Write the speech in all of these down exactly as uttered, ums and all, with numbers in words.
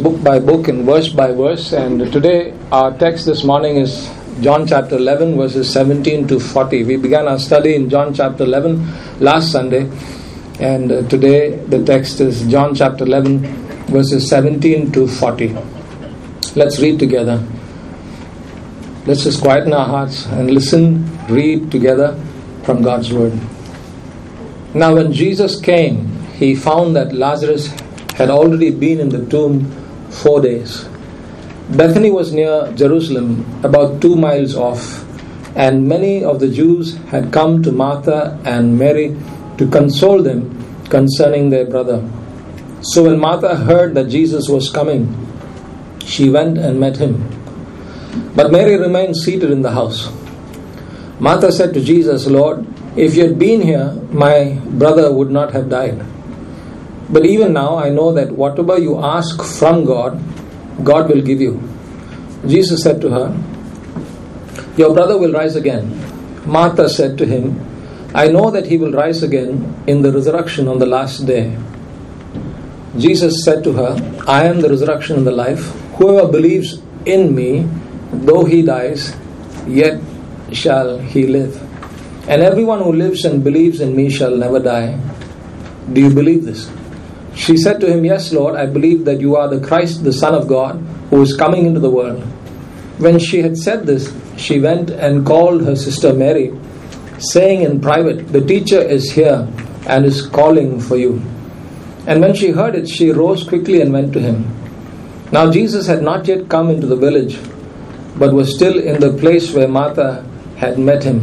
book by book and verse by verse, and today our text this morning is John chapter eleven verses seventeen to forty. We began our study in John chapter eleven last Sunday, and uh, today the text is John chapter eleven verses seventeen to forty. Let's read together. Let's just quieten our hearts and listen, read together from God's word. Now when Jesus came, he found that Lazarus had already been in the tomb four days. Bethany was near Jerusalem, about two miles off, and many of the Jews had come to Martha and Mary to console them concerning their brother. So when Martha heard that Jesus was coming, she went and met him. But Mary remained seated in the house. Martha said to Jesus, "Lord, if you had been here, my brother would not have died. But even now I know that whatever you ask from God, God will give you." Jesus said to her, "Your brother will rise again." Martha said to him, "I know that he will rise again in the resurrection on the last day." Jesus said to her, "I am the resurrection and the life. Whoever believes in me, though he dies, yet shall he live. And everyone who lives and believes in me shall never die. Do you believe this?" She said to him, "Yes, Lord, I believe that you are the Christ, the Son of God, who is coming into the world." When she had said this, she went and called her sister Mary, saying in private, "The teacher is here and is calling for you." And when she heard it, she rose quickly and went to him. Now Jesus had not yet come into the village, but was still in the place where Martha had met him.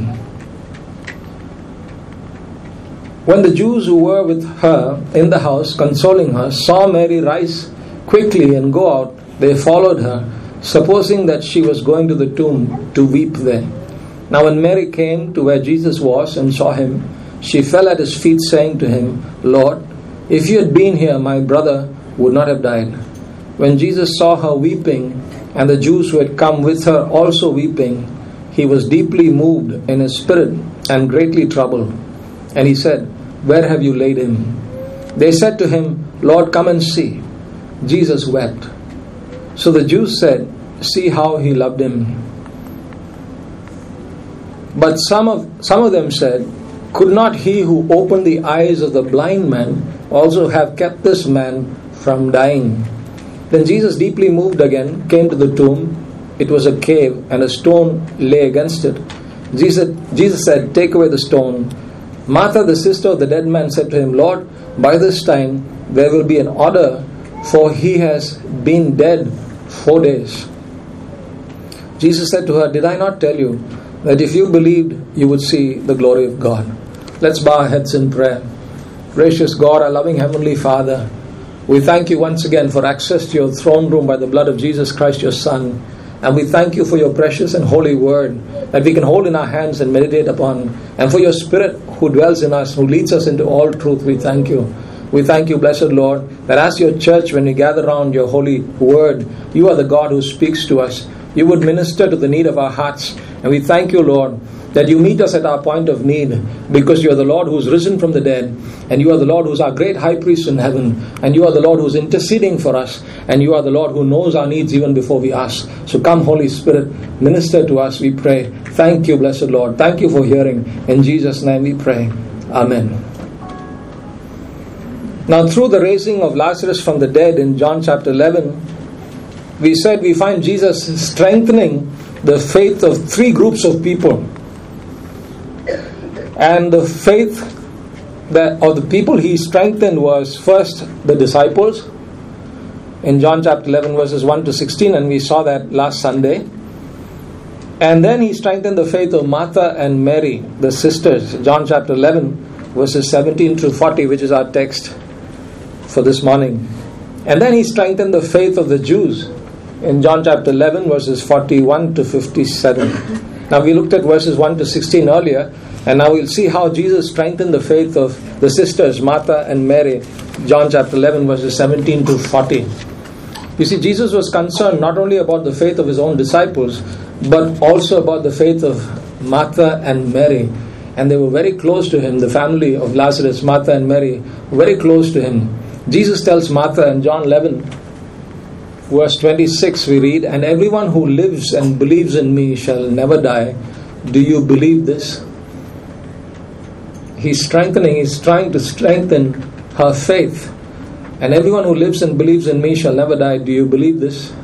When the Jews who were with her in the house, consoling her, saw Mary rise quickly and go out, they followed her, supposing that she was going to the tomb to weep there. Now when Mary came to where Jesus was and saw him, she fell at his feet, saying to him, "Lord, if you had been here, my brother would not have died." When Jesus saw her weeping, and the Jews who had come with her also weeping, he was deeply moved in his spirit and greatly troubled. And he said, "Where have you laid him?" They said to him, "Lord, come and see." Jesus wept. So the Jews said, "See how he loved him." But some of, some of them said, "Could not he who opened the eyes of the blind man also have kept this man from dying?" Then Jesus, deeply moved again, came to the tomb. It was a cave, and a stone lay against it. Jesus, Jesus said, "Take away the stone." Martha, the sister of the dead man, said to him, "Lord, by this time there will be an odor, for he has been dead four days." Jesus said to her, "Did I not tell you that if you believed, you would see the glory of God?" Let's bow our heads in prayer. Gracious God, our loving Heavenly Father, we thank you once again for access to your throne room by the blood of Jesus Christ, your Son. And we thank you for your precious and holy word that we can hold in our hands and meditate upon. And for your Spirit who dwells in us, who leads us into all truth, we thank you. We thank you, blessed Lord, that as your church, when we gather around your holy word, you are the God who speaks to us. You would minister to the need of our hearts. And we thank you, Lord, that you meet us at our point of need, because you are the Lord who is risen from the dead, and you are the Lord who is our great high priest in heaven, and you are the Lord who is interceding for us, and you are the Lord who knows our needs even before we ask. So come, Holy Spirit, minister to us, we pray. Thank you, blessed Lord. Thank you for hearing. In Jesus' name we pray. Amen. Now, through the raising of Lazarus from the dead in John chapter eleven, we said we find Jesus strengthening the faith of three groups of people. And the faith that of the people he strengthened was first the disciples in John chapter eleven verses one to sixteen, and we saw that last Sunday. And then he strengthened the faith of Martha and Mary, the sisters, John chapter eleven verses seventeen to forty, which is our text for this morning. And then he strengthened the faith of the Jews in John chapter eleven verses forty-one to fifty-seven. Now we looked at verses one to sixteen earlier, and now we'll see how Jesus strengthened the faith of the sisters Martha and Mary, John chapter eleven verses seventeen to forty. You see, Jesus was concerned not only about the faith of his own disciples, but also about the faith of Martha and Mary. And they were very close to him, the family of Lazarus, Martha and Mary, very close to him. Jesus tells Martha in John eleven verse twenty-six we read, "And everyone who lives and believes in me shall never die. Do you believe this?" He's strengthening, he's trying to strengthen her faith. "And everyone who lives and believes in me shall never die. Do you believe this?"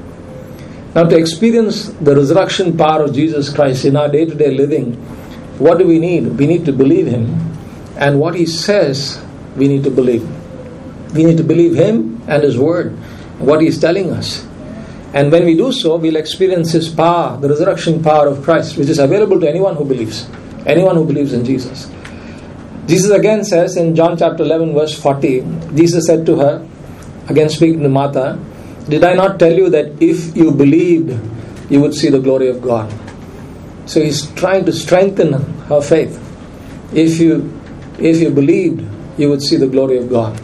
Now, to experience the resurrection power of Jesus Christ in our day-to-day living, what do we need? We need to believe Him. And what He says, we need to believe. We need to believe Him and His Word, what He's telling us. And when we do so, we'll experience His power, the resurrection power of Christ, which is available to anyone who believes. Anyone who believes in Jesus. Jesus again says in John chapter eleven verse forty, Jesus said to her, again speaking to Martha, "Did I not tell you that if you believed, you would see the glory of God?" So He's trying to strengthen her faith. If you, if you believed, you would see the glory of God.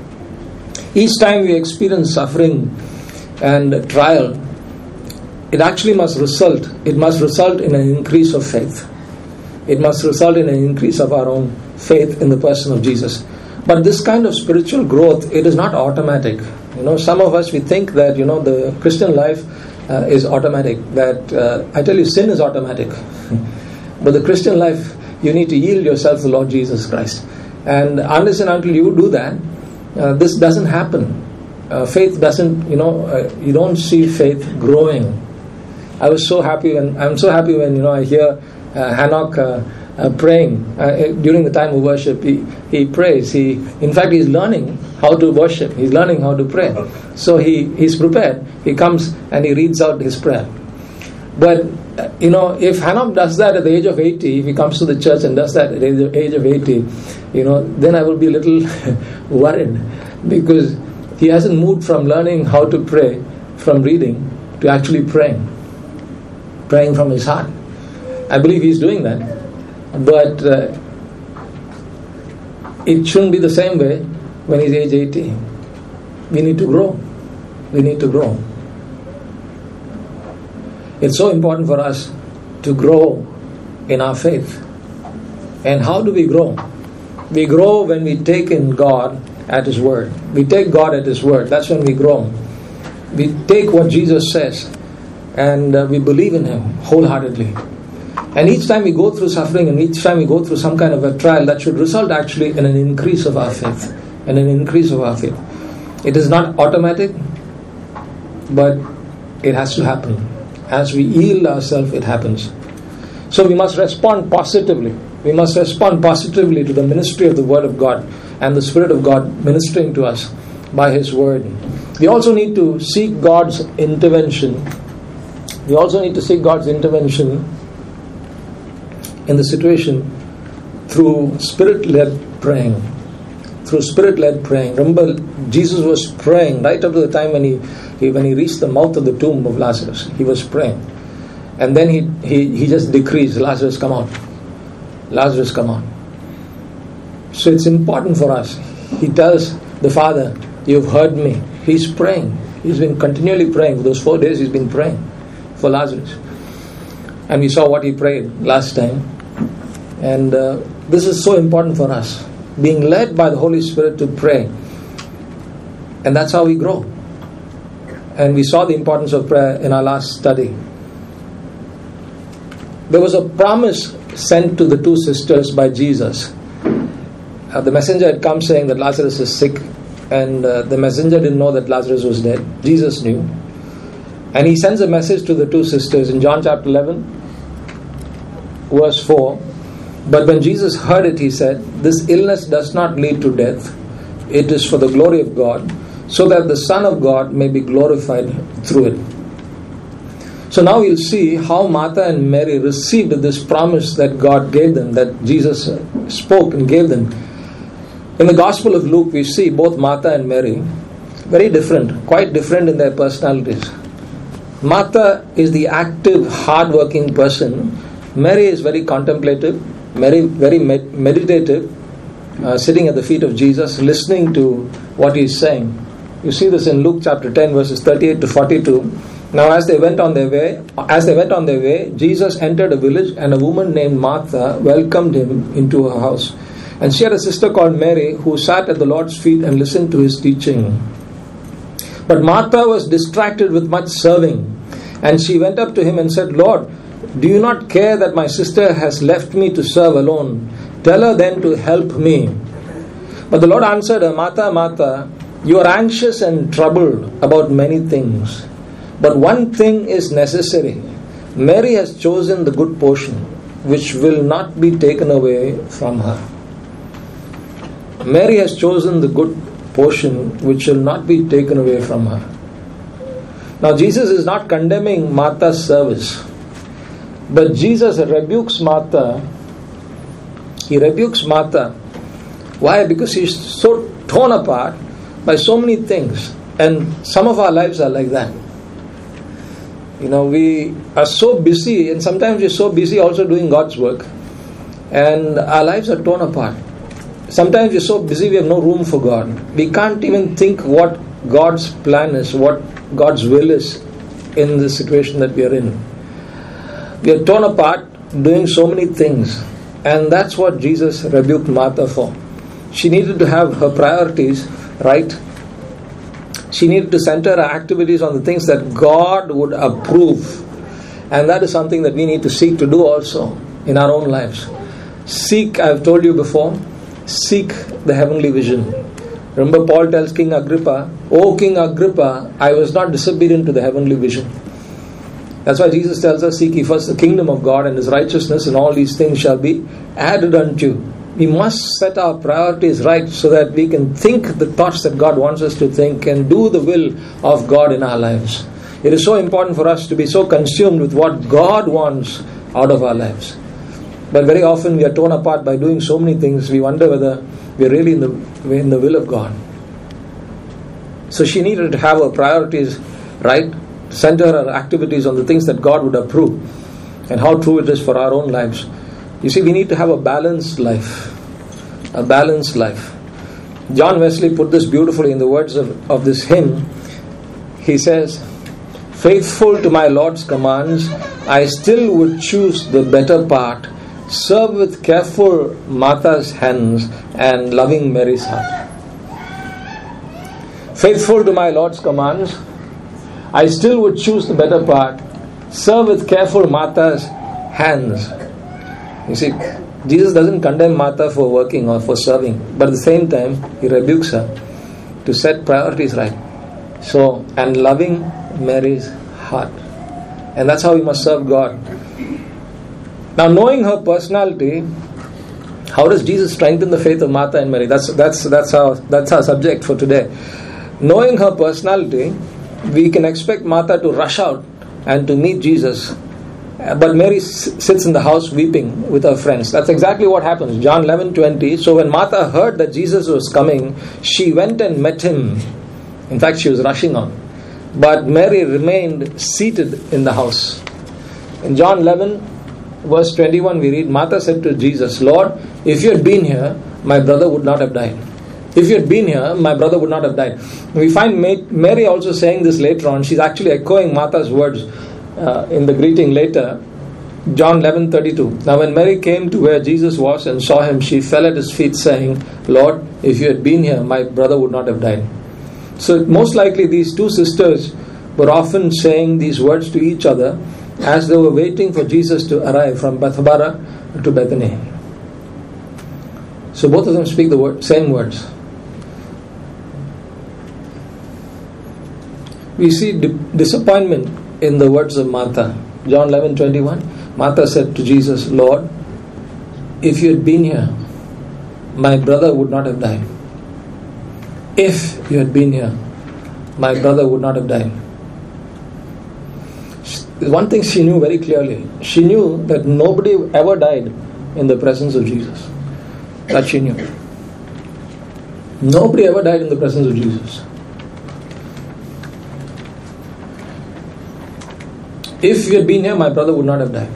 Each time we experience suffering and trial, it actually must result, it must result in an increase of faith. It must result in an increase of our own faith in the person of Jesus. But this kind of spiritual growth, it is not automatic. You know, some of us, we think that, you know, the Christian life uh, is automatic. That, uh, I tell you, sin is automatic. But the Christian life, you need to yield yourself to the Lord Jesus Christ. And unless and until you do that, uh, this doesn't happen. Uh, faith doesn't, you know, uh, you don't see faith growing. I was so happy when, I'm so happy when, you know, I hear uh, Hanok uh, Uh, praying uh, during the time of worship. He he prays. He, in fact, he's learning how to worship. He's learning how to pray. So he he's prepared. He comes and he reads out his prayer. But uh, you know, if Hanok does that at the age of eighty, if he comes to the church and does that at the age of eighty, you know, then I will be a little worried, because he hasn't moved from learning how to pray from reading to actually praying, praying from his heart. I believe he's doing that. But uh, it shouldn't be the same way when he's age eighty. We need to grow. We need to grow. It's so important for us to grow in our faith. And how do we grow? We grow when we take in God at His Word. We take God at His Word. That's when we grow. We take what Jesus says and uh, we believe in Him wholeheartedly. And each time we go through suffering, and each time we go through some kind of a trial, that should result actually in an increase of our faith. And an increase of our faith. It is not automatic, but it has to happen. As we yield ourselves, it happens. So we must respond positively. We must respond positively to the ministry of the Word of God and the Spirit of God ministering to us by His Word. We also need to seek God's intervention. We also need to seek God's intervention in the situation through Spirit-led praying. Through Spirit-led praying. Remember, Jesus was praying right up to the time when he, he when he reached the mouth of the tomb of Lazarus. He was praying. And then he, he, he just decrees, "Lazarus, come out. Lazarus, come out." So it's important for us. He tells the Father, "You've heard me." He's praying. He's been continually praying. For those four days he's been praying for Lazarus. And we saw what he prayed last time. And uh, this is so important for us, being led by the Holy Spirit to pray. And that's how we grow. And we saw the importance of prayer in our last study. There was a promise sent to the two sisters by Jesus. Uh, the messenger had come saying that Lazarus is sick, and uh, the messenger didn't know that Lazarus was dead. Jesus knew. And he sends a message to the two sisters in John chapter eleven, verse four. "But when Jesus heard it, he said, 'This illness does not lead to death. It is for the glory of God, so that the Son of God may be glorified through it.'" So now we'll see how Martha and Mary received this promise that God gave them, that Jesus spoke and gave them. In the Gospel of Luke, we see both Martha and Mary very different, quite different in their personalities. Martha is the active, hard-working person. Mary is very contemplative, very, very med- meditative, uh, sitting at the feet of Jesus, listening to what He's saying. You see this in Luke chapter ten, verses thirty-eight to forty-two. "Now as they went on their way, as they went on their way, Jesus entered a village, and a woman named Martha welcomed Him into her house. And she had a sister called Mary, who sat at the Lord's feet and listened to His teaching. But Martha was distracted with much serving, and she went up to him and said, Lord, do you not care that my sister has left me to serve alone? Tell her then to help me. But the Lord answered her, Martha, Martha, you are anxious and troubled about many things, but one thing is necessary. Mary has chosen the good portion, which will not be taken away from her. Mary has chosen the good portion, which will not be taken away from her. Now Jesus is not condemning Martha's service, but Jesus rebukes Martha. He rebukes Martha. Why? Because she's so torn apart by so many things, and some of our lives are like that. You know, we are so busy, and sometimes we're so busy also doing God's work, and our lives are torn apart. Sometimes we're so busy we have no room for God. We can't even think what God's plan is, what God's will is in the situation that we are in. We are torn apart doing so many things, and that's what Jesus rebuked Martha for. She needed to have her priorities right. She needed to center her activities on the things that God would approve, and that is something that we need to seek to do also in our own lives. Seek, I've told you before, seek the heavenly vision. Remember, Paul tells King Agrippa, O King Agrippa, I was not disobedient to the heavenly vision. That's why Jesus tells us, seek ye first the kingdom of God and His righteousness, and all these things shall be added unto you. We must set our priorities right so that we can think the thoughts that God wants us to think and do the will of God in our lives. It is so important for us to be so consumed with what God wants out of our lives. But very often we are torn apart by doing so many things, we wonder whether we are really in the, in the will of God. So she needed to have her priorities right, center her activities on the things that God would approve, and how true it is for our own lives. You see, we need to have a balanced life. A balanced life. John Wesley put this beautifully in the words of, of this hymn. He says, faithful to my Lord's commands, I still would choose the better part, serve with careful Martha's hands and loving Mary's heart. Faithful to my Lord's commands, I still would choose the better part, serve with careful Martha's hands. You see, Jesus doesn't condemn Martha for working or for serving, but at the same time, He rebukes her to set priorities right. So, and loving Mary's heart. And that's how we must serve God. Now, knowing her personality, how does Jesus strengthen the faith of Martha and Mary? That's that's that's our that's our subject for today. Knowing her personality, we can expect Martha to rush out and to meet Jesus. But Mary sits in the house weeping with her friends. That's exactly what happens. John eleven twenty. So when Martha heard that Jesus was coming, she went and met Him. In fact, she was rushing on. But Mary remained seated in the house. In John eleven, verse twenty-one, we read, Martha said to Jesus, Lord, if you had been here, my brother would not have died. If you had been here, my brother would not have died. We find Mary also saying this later on. She's actually echoing Martha's words uh, in the greeting later. John eleven thirty-two. Now when Mary came to where Jesus was and saw Him, she fell at His feet saying, Lord, if you had been here, my brother would not have died. So most likely these two sisters were often saying these words to each other as they were waiting for Jesus to arrive from Bethabara to Bethany. So both of them speak the word, same words. We see di- disappointment in the words of Martha. John eleven twenty-one. Martha said to Jesus, Lord, if you had been here, my brother would not have died. If you had been here, my brother would not have died. One thing she knew very clearly. She knew that nobody ever died in the presence of Jesus. That she knew. Nobody ever died in the presence of Jesus. If you had been here, my brother would not have died.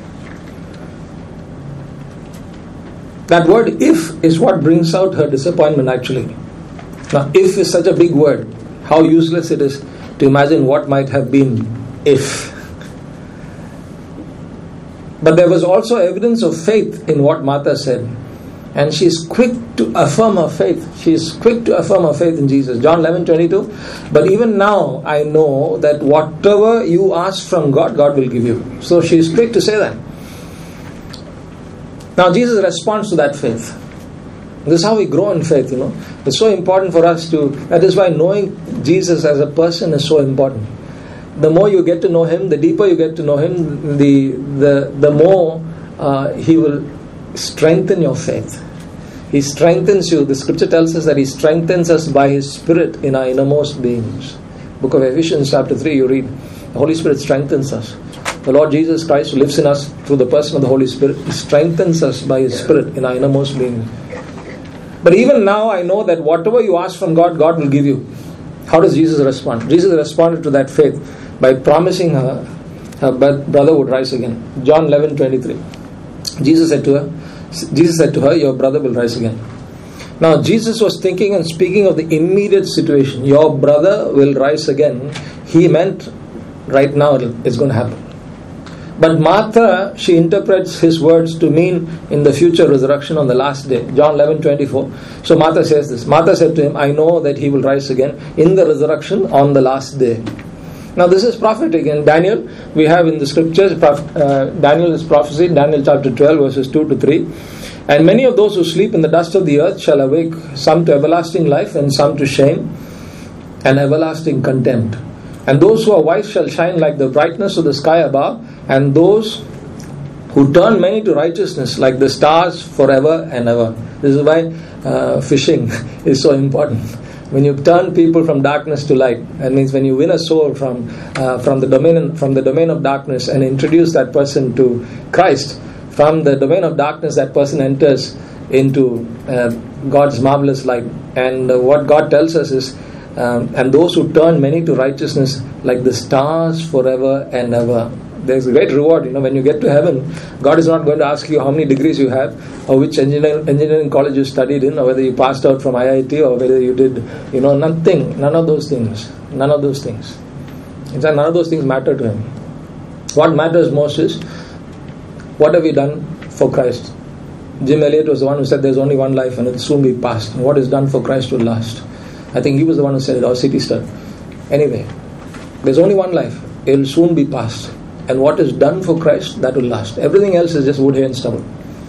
That word if is what brings out her disappointment actually. Now if is such a big word. How useless it is to imagine what might have been if. But there was also evidence of faith in what Martha said. And she's quick to affirm her faith. She's quick to affirm her faith in Jesus. John eleven twenty-two. But even now I know that whatever you ask from God, God will give you. So she's quick to say that. Now Jesus responds to that faith. This is how we grow in faith, you know. It's so important for us to, that is why knowing Jesus as a person is so important. The more you get to know Him, the deeper you get to know Him, the the, the more uh, He will strengthen your faith. He strengthens you. The scripture tells us that He strengthens us by His Spirit in our innermost beings. Book of Ephesians chapter three, you read, the Holy Spirit strengthens us. The Lord Jesus Christ, who lives in us through the person of the Holy Spirit, He strengthens us by His Spirit in our innermost beings. But even now I know that whatever you ask from God, God will give you. How does Jesus respond? Jesus responded to that faith by promising her her brother would rise again. John eleven twenty-three. Jesus said to her, Jesus said to her, your brother will rise again. Now Jesus was thinking and speaking of the immediate situation. Your brother will rise again. He meant right now it's going to happen. But Martha, she interprets His words to mean in the future resurrection on the last day. John eleven twenty-four. So Martha says this. Martha said to Him, I know that He will rise again in the resurrection on the last day. Now this is prophetic. In Daniel, we have in the scriptures, uh, Daniel is prophesied, Daniel chapter twelve verses two to three. And many of those who sleep in the dust of the earth shall awake, some to everlasting life and some to shame and everlasting contempt. And those who are wise shall shine like the brightness of the sky above, and those who turn many to righteousness like the stars forever and ever. This is why uh, fishing is so important. When you turn people from darkness to light, that means when you win a soul from uh, from the domain from the domain of darkness and introduce that person to Christ, from the domain of darkness that person enters into uh, God's marvelous light. And uh, what God tells us is, um, and those who turn many to righteousness like the stars forever and ever. There's a great reward, you know, when you get to heaven. God is not going to ask you how many degrees you have, or which engineer, engineering college you studied in, or whether you passed out from I I T, or whether you did, you know, nothing, none of those things, none of those things. In fact, none of those things matter to Him. What matters most is, what have we done for Christ? Jim Elliot was the one who said there's only one life and it will soon be past. And what is done for Christ will last. I think he was the one who said it, or City Stud. Anyway, there's only one life. It will soon be past. And what is done for Christ, that will last. Everything else is just wood, hay and stubble.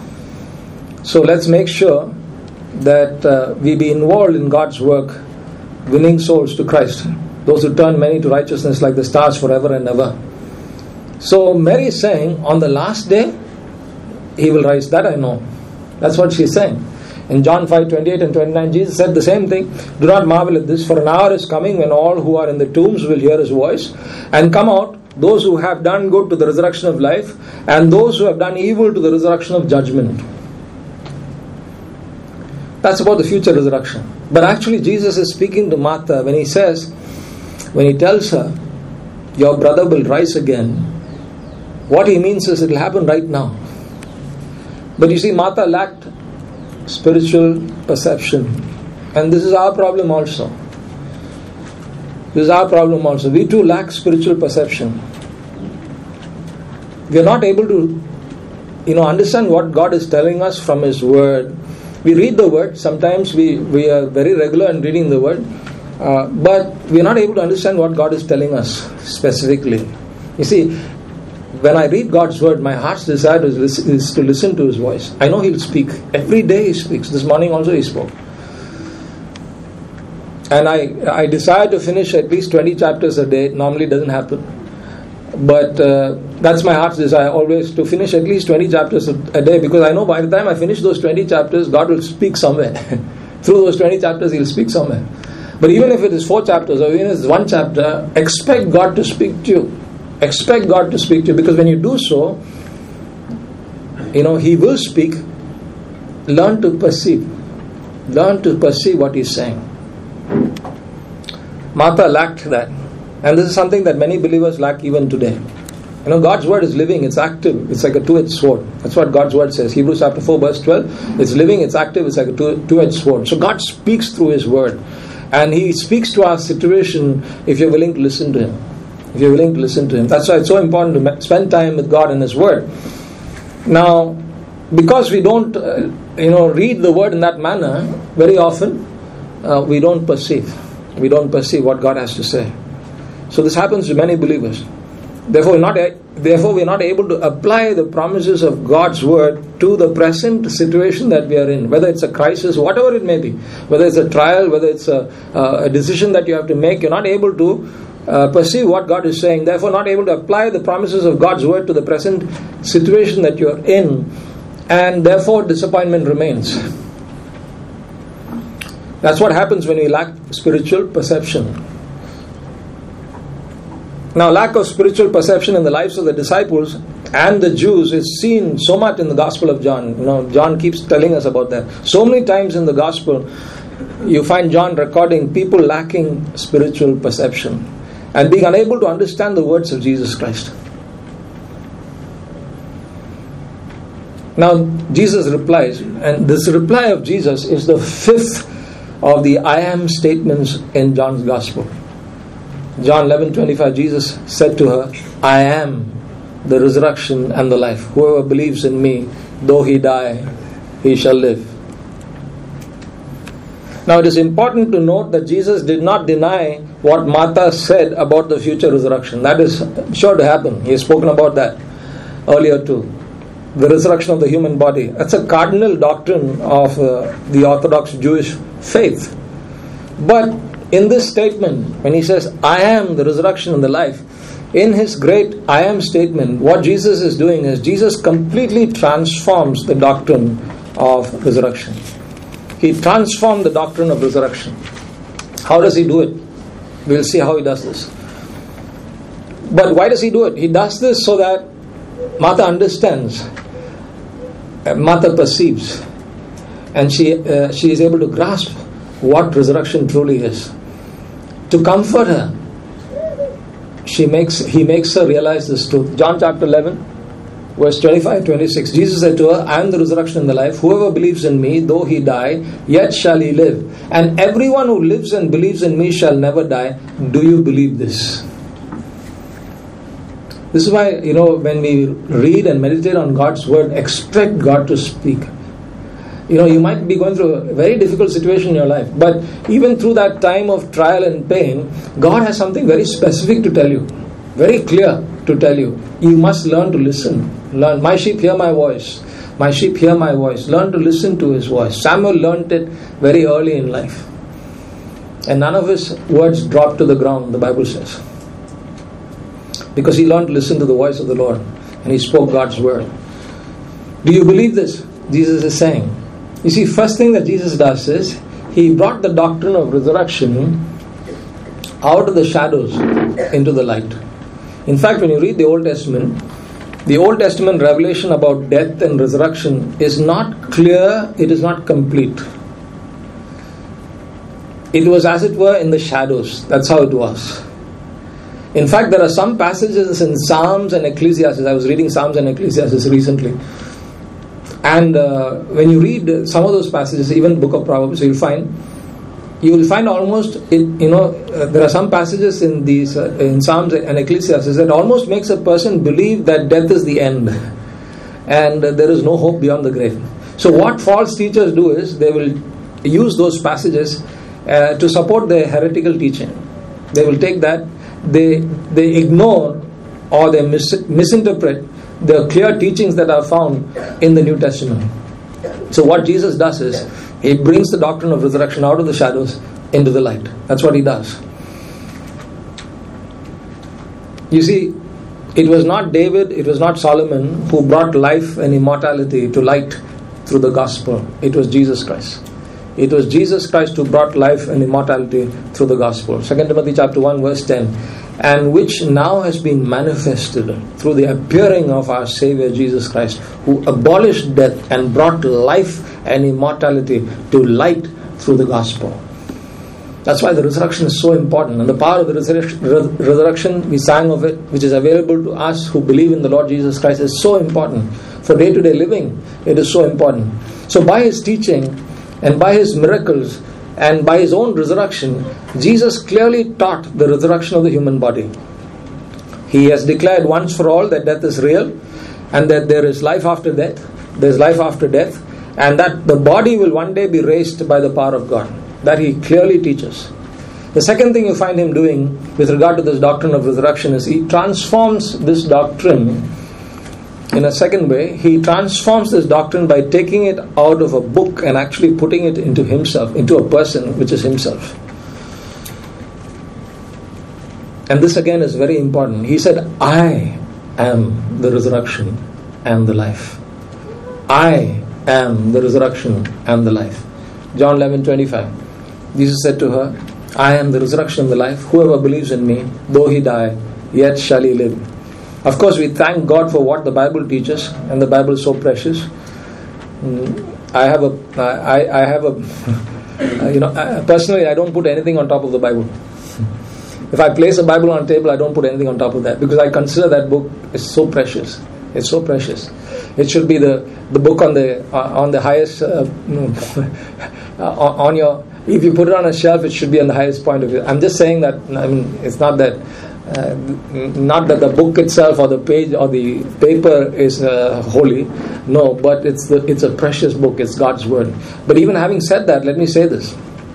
So let's make sure that uh, we be involved in God's work, winning souls to Christ. Those who turn many to righteousness like the stars forever and ever. So Mary is saying, on the last day, He will rise. That I know. That's what she's saying. In John five twenty-eight and twenty-nine, Jesus said the same thing. Do not marvel at this, for an hour is coming when all who are in the tombs will hear His voice and come out, those who have done good to the resurrection of life, and those who have done evil to the resurrection of judgment. That's about the future resurrection. But actually Jesus is speaking to Martha when He says, when He tells her, your brother will rise again. What He means is it will happen right now. But you see, Martha lacked spiritual perception. And this is our problem also. This is our problem also. We too lack spiritual perception. We are not able to, you know, understand what God is telling us from His Word. We read the Word. Sometimes we, we are very regular in reading the Word. Uh, but we are not able to understand what God is telling us specifically. You see, when I read God's Word, my heart's desire is, is to listen to His voice. I know He'll speak. Every day He speaks. This morning also He spoke. And I, I desire to finish at least twenty chapters a day. It normally doesn't happen. But uh, that's my heart's desire, always to finish at least twenty chapters a, a day, because I know by the time I finish those twenty chapters, God will speak somewhere. Through those twenty chapters, He'll speak somewhere. But even if it is four chapters or even if it's one chapter, expect God to speak to you. Expect God to speak to you, because when you do so, you know, He will speak. Learn to perceive. Learn to perceive what He's saying. Martha lacked that. And this is something that many believers lack even today. You know, God's Word is living, it's active, it's like a two-edged sword. That's what God's Word says. Hebrews chapter four verse twelve. It's living, it's active, it's like a two, two-edged sword. So God speaks through His Word. And He speaks to our situation if you're willing to listen to Him. If you're willing to listen to Him. That's why it's so important to spend time with God and His Word. Now, because we don't, uh, you know, read the word in that manner, very often uh, we don't perceive. We don't perceive what God has to say. So this happens to many believers. Therefore, we're not, therefore we're not able to apply the promises of God's word to the present situation that we are in. Whether it's a crisis, whatever it may be. Whether it's a trial, whether it's a, uh, a decision that you have to make, you're not able to uh, perceive what God is saying. Therefore, not able to apply the promises of God's word to the present situation that you're in. And therefore, disappointment remains. That's what happens when we lack spiritual perception. Now, lack of spiritual perception in the lives of the disciples and the Jews is seen so much in the Gospel of John. You know, John keeps telling us about that. So many times in the Gospel, you find John recording people lacking spiritual perception and being unable to understand the words of Jesus Christ. Now, Jesus replies, and this reply of Jesus is the fifth of the I am statements in John's Gospel. John eleven twenty-five, Jesus said to her, I am the resurrection and the life. Whoever believes in me, though he die, he shall live. Now it is important to note that Jesus did not deny what Martha said about the future resurrection. That is sure to happen. He has spoken about that earlier too. The resurrection of the human body. That's a cardinal doctrine of uh, the Orthodox Jewish faith. But in this statement, when he says, I am the resurrection and the life, in his great I am statement, what Jesus is doing is Jesus completely transforms the doctrine of resurrection. He transformed the doctrine of resurrection. How does he do it? We'll see how he does this. But why does he do it? He does this so that Martha understands, Martha perceives, and she uh, she is able to grasp what resurrection truly is. To comfort her, she makes he makes her realize this truth. John chapter eleven, verse twenty-five twenty-six. Jesus said to her, I am the resurrection and the life. Whoever believes in me, though he die, yet shall he live. And everyone who lives and believes in me shall never die. Do you believe this? This is why, you know, when we read and meditate on God's word, expect God to speak. You know, you might be going through a very difficult situation in your life, but even through that time of trial and pain, God has something very specific to tell you, very clear to tell you. You must learn to listen. Learn. My sheep hear my voice. My sheep hear my voice. Learn to listen to his voice. Samuel learned it very early in life. And none of his words dropped to the ground, the Bible says. Because he learned to listen to the voice of the Lord. And he spoke God's word. Do you believe this? Jesus is saying. You see, first thing that Jesus does is, he brought the doctrine of resurrection out of the shadows into the light. In fact, when you read the Old Testament, the Old Testament revelation about death and resurrection is not clear, it is not complete. It was as it were in the shadows. That's how it was. In fact, there are some passages in Psalms and Ecclesiastes. I was reading Psalms and Ecclesiastes recently. And uh, when you read some of those passages, even Book of Proverbs, you'll find you will find almost it, you know uh, there are some passages in these uh, in Psalms and Ecclesiastes that almost makes a person believe that death is the end and uh, there is no hope beyond the grave. So what false teachers do is they will use those passages uh, to support their heretical teaching. They will take that, they they ignore or they mis- misinterpret the clear teachings that are found in the New Testament. So what Jesus does is, he brings the doctrine of resurrection out of the shadows into the light. That's what he does. You see, it was not David, it was not Solomon who brought life and immortality to light through the gospel. It was Jesus Christ. It was Jesus Christ who brought life and immortality through the gospel. Second Timothy chapter one verse ten. And which now has been manifested through the appearing of our Savior Jesus Christ, who abolished death and brought life and immortality to light through the gospel. That's why the resurrection is so important. And the power of the resurrection, resurrection, we sang of it, which is available to us who believe in the Lord Jesus Christ, is so important. For day-to-day living, it is so important. So by his teaching and by his miracles, and by his own resurrection, Jesus clearly taught the resurrection of the human body. He has declared once for all that death is real and that there is life after death. there's life after death, and that the body will one day be raised by the power of God. That he clearly teaches. The second thing you find him doing with regard to this doctrine of resurrection is he transforms this doctrine in a second way. He transforms this doctrine by taking it out of a book and actually putting it into himself, into a person, which is himself. And this again is very important. He said, I am the resurrection and the life. I am the resurrection and the life. John eleven twenty-five. Jesus said to her, I am the resurrection and the life. Whoever believes in me, though he die, yet shall he live. Of course, we thank God for what the Bible teaches, and the Bible is so precious. I have a, I, I have a, you know, personally, I don't put anything on top of the Bible. If I place a Bible on a table, I don't put anything on top of that, because I consider that book is so precious. It's so precious. It should be the, the book on the uh, on the highest uh, on your. If you put it on a shelf, it should be on the highest point of view. I'm just saying that. I mean, it's not that. Uh, not that the book itself or the page or the paper is uh, holy. No, but it's the it's a precious book. It's God's word. But even having said that, let me say this.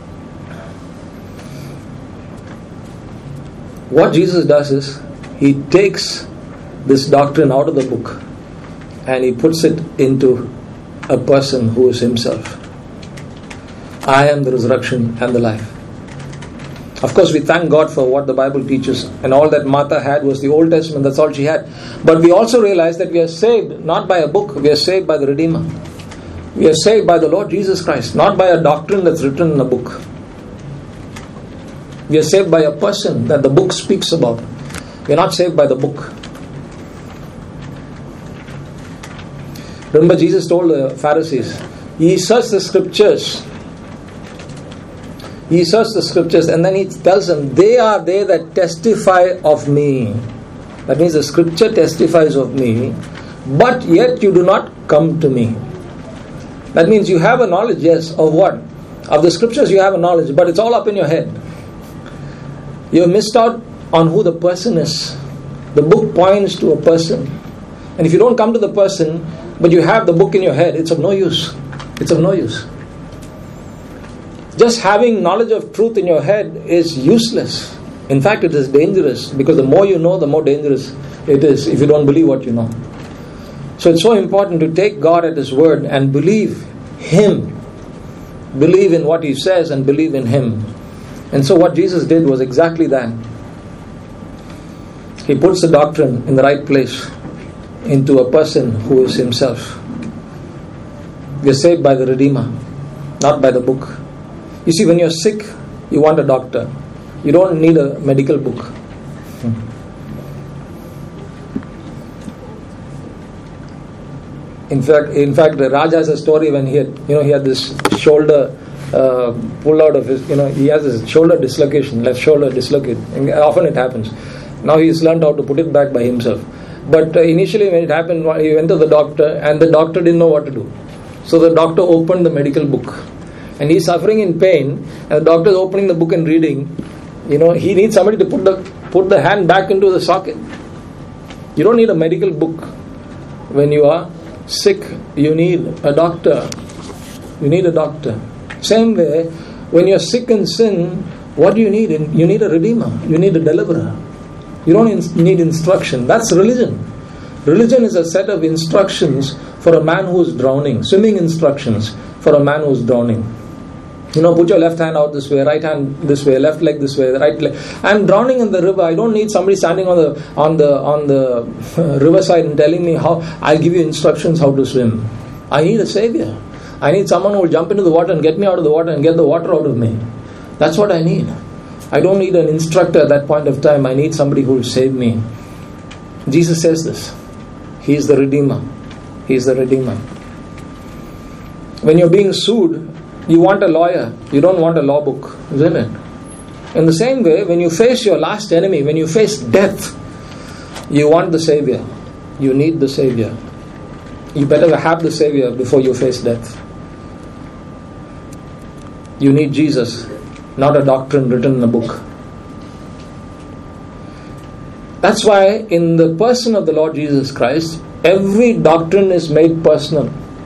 What Jesus does is he takes this doctrine out of the book and he puts it into a person who is himself. I am the resurrection and the life. Of course, we thank God for what the Bible teaches, and all that Martha had was the Old Testament. That's all she had. But we also realize that we are saved not by a book, we are saved by the Redeemer. We are saved by the Lord Jesus Christ, not by a doctrine that's written in a book. We are saved by a person that the book speaks about. We are not saved by the book. Remember, Jesus told the Pharisees, ye search the scriptures. He search the scriptures, and then he tells them, they are they that testify of me. That means the scripture testifies of me, but yet you do not come to me. That means you have a knowledge, yes, of what? Of the scriptures you have a knowledge, but it's all up in your head. You have missed out on who the person is. The book points to a person. And if you don't come to the person, but you have the book in your head, it's of no use. It's of no use. Just having knowledge of truth in your head is useless. In fact, it is dangerous, because the more you know, the more dangerous it is if you don't believe what you know. So it's so important to take God at His word and believe Him. Believe in what He says and believe in Him. And so what Jesus did was exactly that. He puts the doctrine in the right place into a person who is Himself. We are saved by the Redeemer, not by the book. You see, when you're sick, you want a doctor. You don't need a medical book. In fact, in fact, Raj has a story when he had, you know, he had this shoulder uh, pulled out of his, you know, he has this shoulder dislocation, left shoulder dislocated. And often it happens. Now he's learned how to put it back by himself. But uh, initially when it happened, he went to the doctor, and the doctor didn't know what to do. So the doctor opened the medical book. And he's suffering in pain, and the doctor is opening the book and reading. You know, he needs somebody to put the put the hand back into the socket. You don't need a medical book when you are sick. You need a doctor. You need a doctor. Same way, when you're sick in sin, what do you need? You need a redeemer. You need a deliverer. You don't in, need instruction. That's religion. Religion is a set of instructions for a man who is drowning. Swimming instructions for a man who is drowning. You know, put your left hand out this way, right hand this way, left leg this way, right leg. I'm drowning in the river. I don't need somebody standing on the on the on the uh, riverside and telling me how. I'll give you instructions how to swim. I need a savior. I need someone who will jump into the water and get me out of the water and get the water out of me. That's what I need. I don't need an instructor at that point of time. I need somebody who will save me. Jesus says this. He is the Redeemer. He is the Redeemer. When you're being sued, you want a lawyer. You don't want a law book, isn't it? In the same way, when you face your last enemy, when you face death, you want the Savior. You need the Savior. You better have the Savior before you face death. You need Jesus, not a doctrine written in a book. That's why in the person of the Lord Jesus Christ, every doctrine is made personal.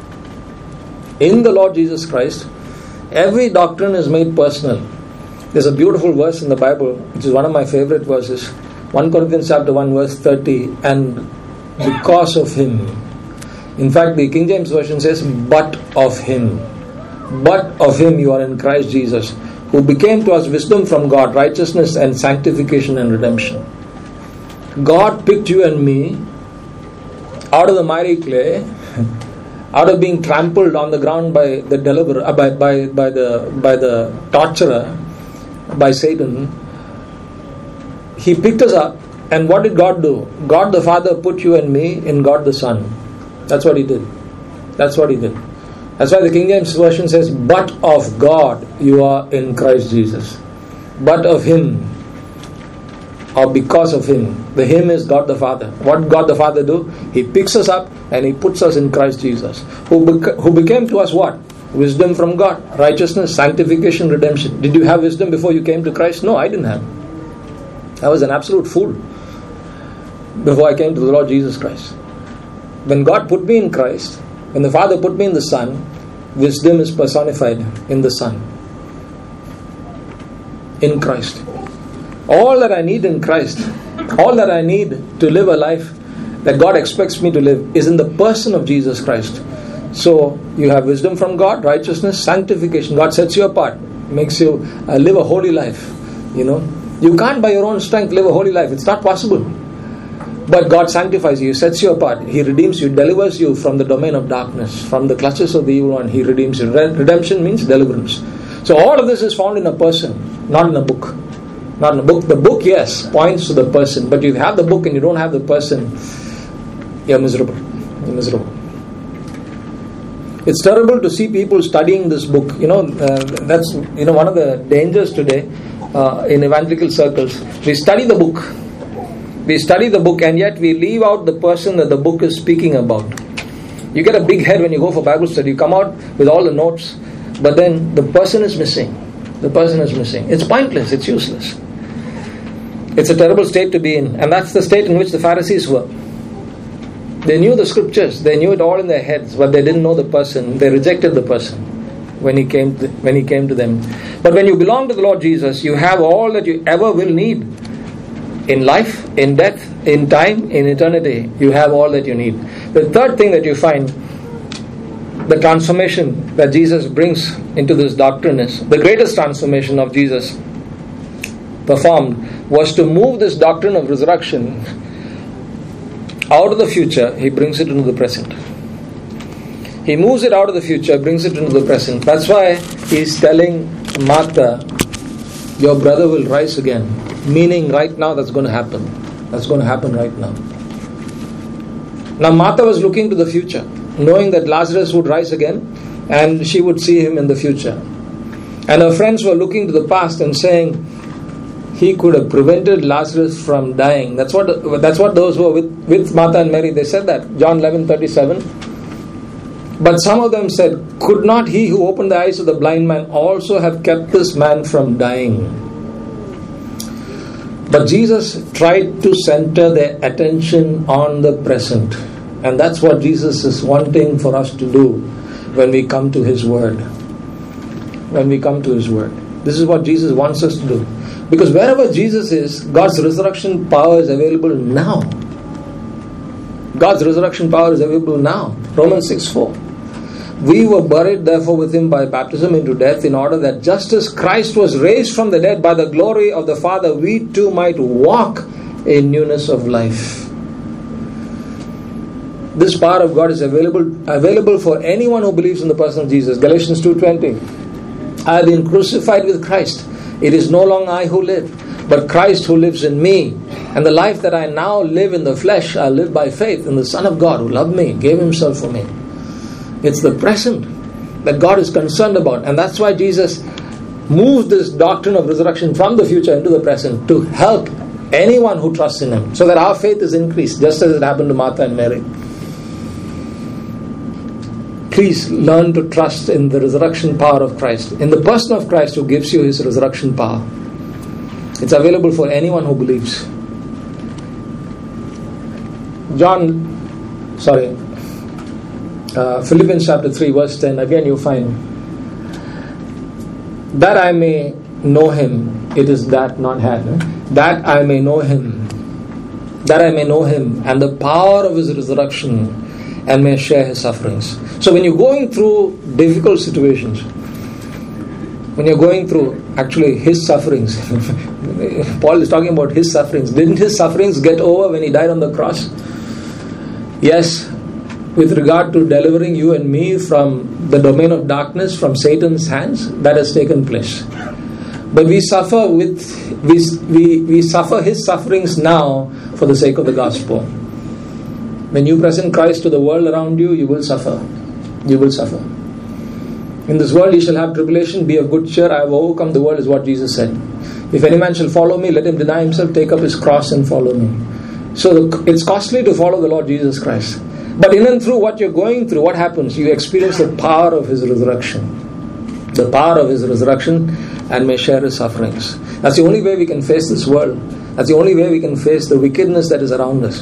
in the Lord Jesus Christ, every doctrine is made personal. There's a beautiful verse in the Bible, which is one of my favorite verses. First Corinthians chapter one verse thirty, and because of Him. In fact, the King James Version says, but of Him. But of Him you are in Christ Jesus, who became to us wisdom from God, righteousness and sanctification and redemption. God picked you and me out of the miry clay, out of being trampled on the ground by the deliverer, uh, by, by, by the by the torturer, by Satan. He picked us up, and what did God do? God the Father put you and me in God the Son. That's what He did. That's what He did. That's why the King James Version says, but of God you are in Christ Jesus. But of Him, or because of Him. The Him is God the Father. What did God the Father do? He picks us up and He puts us in Christ Jesus, who beca- who became to us what? Wisdom from God, righteousness, sanctification, redemption. Did you have wisdom before you came to Christ? No, I didn't have. I was an absolute fool before I came to the Lord Jesus Christ. When God put me in Christ, when the Father put me in the Son, wisdom is personified in the Son, in Christ. All that I need in Christ, all that I need to live a life that God expects me to live, is in the person of Jesus Christ. So you have wisdom from God, righteousness, sanctification. God sets you apart, makes you uh, live a holy life. You know, you can't by your own strength live a holy life. It's not possible. But God sanctifies you, sets you apart. He redeems you, delivers you from the domain of darkness, from the clutches of the evil one. He redeems you. Redemption means deliverance. So all of this is found in a person, not in a book. Not in a book. The book, yes, points to the person. But if you have the book and you don't have the person, you're miserable. You're miserable. It's terrible to see people studying this book. You know, uh, that's you know one of the dangers today uh, in evangelical circles. We study the book. We study the book and yet we leave out the person that the book is speaking about. You get a big head when you go for Bible study. You come out with all the notes, but then the person is missing. The person is missing. It's pointless. It's useless. It's a terrible state to be in. And that's the state in which the Pharisees were. They knew the scriptures. They knew it all in their heads, but they didn't know the person. They rejected the person when he came to, when he came to them. But when you belong to the Lord Jesus, you have all that you ever will need. In life, in death, in time, in eternity, you have all that you need. The third thing that you find, the transformation that Jesus brings into this doctrine is, the greatest transformation of Jesus performed was to move this doctrine of resurrection out of the future. He brings it into the present. He moves it out of the future, brings it into the present. That's why he's telling Martha, your brother will rise again. Meaning right now that's going to happen. That's going to happen right now. Now Martha was looking to the future, knowing that Lazarus would rise again and she would see him in the future. And her friends were looking to the past and saying, he could have prevented Lazarus from dying. That's what that's what those who were with, with Martha and Mary, they said that. John eleven thirty-seven. But some of them said, could not he who opened the eyes of the blind man also have kept this man from dying? But Jesus tried to center their attention on the present. And that's what Jesus is wanting for us to do when we come to His Word. When we come to His Word. This is what Jesus wants us to do. Because wherever Jesus is, God's resurrection power is available now. God's resurrection power is available now. Romans six four. We were buried therefore with Him by baptism into death, in order that just as Christ was raised from the dead by the glory of the Father, we too might walk in newness of life. This power of God is available available for anyone who believes in the person of Jesus. Galatians two twenty. I have been crucified with Christ. It is no longer I who live, but Christ who lives in me. And the life that I now live in the flesh, I live by faith in the Son of God who loved me, gave Himself for me. It's the present that God is concerned about. And that's why Jesus moves this doctrine of resurrection from the future into the present to help anyone who trusts in Him, so that our faith is increased, just as it happened to Martha and Mary. Please learn to trust in the resurrection power of Christ, in the person of Christ who gives you His resurrection power. It's available for anyone who believes. John, sorry, uh, Philippians chapter three verse ten, again you find, that I may know him, it is that, not had, eh? that I may know him, that I may know him and the power of his resurrection and may share his sufferings. So when you're going through difficult situations, when you're going through actually his sufferings, Paul is talking about his sufferings. Didn't his sufferings get over when he died on the cross? Yes, with regard to delivering you and me from the domain of darkness, from Satan's hands, that has taken place. But we suffer with we, we, we suffer his sufferings now for the sake of the gospel. When you present Christ to the world around you, you will suffer. You will suffer. In this world you shall have tribulation, be of good cheer, I have overcome the world, is what Jesus said. If any man shall follow me, let him deny himself, take up his cross and follow me. So it's costly to follow the Lord Jesus Christ. But in and through what you're going through, what happens? You experience the power of his resurrection. The power of his resurrection and may share his sufferings. That's the only way we can face this world. That's the only way we can face the wickedness that is around us.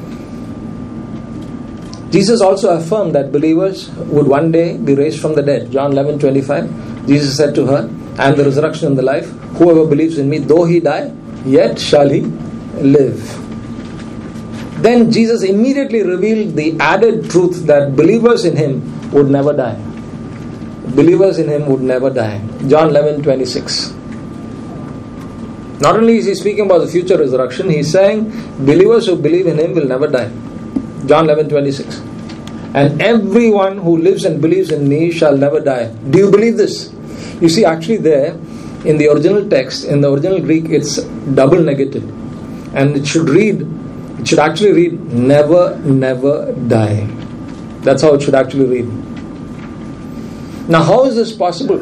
Jesus also affirmed that believers would one day be raised from the dead. John eleven twenty-five, Jesus said to her, I am the resurrection and the life. Whoever believes in me, though he die, yet shall he live. Then Jesus immediately revealed the added truth that believers in him would never die. Believers in him would never die. John eleven twenty-six. Not only is he speaking about the future resurrection, he is saying believers who believe in him will never die. John eleven twenty-six. And everyone who lives and believes in me shall never die. Do you believe this? You see, actually there, in the original text, in the original Greek, it's double negative. And it should read, it should actually read, never, never die. That's how it should actually read. Now, how is this possible?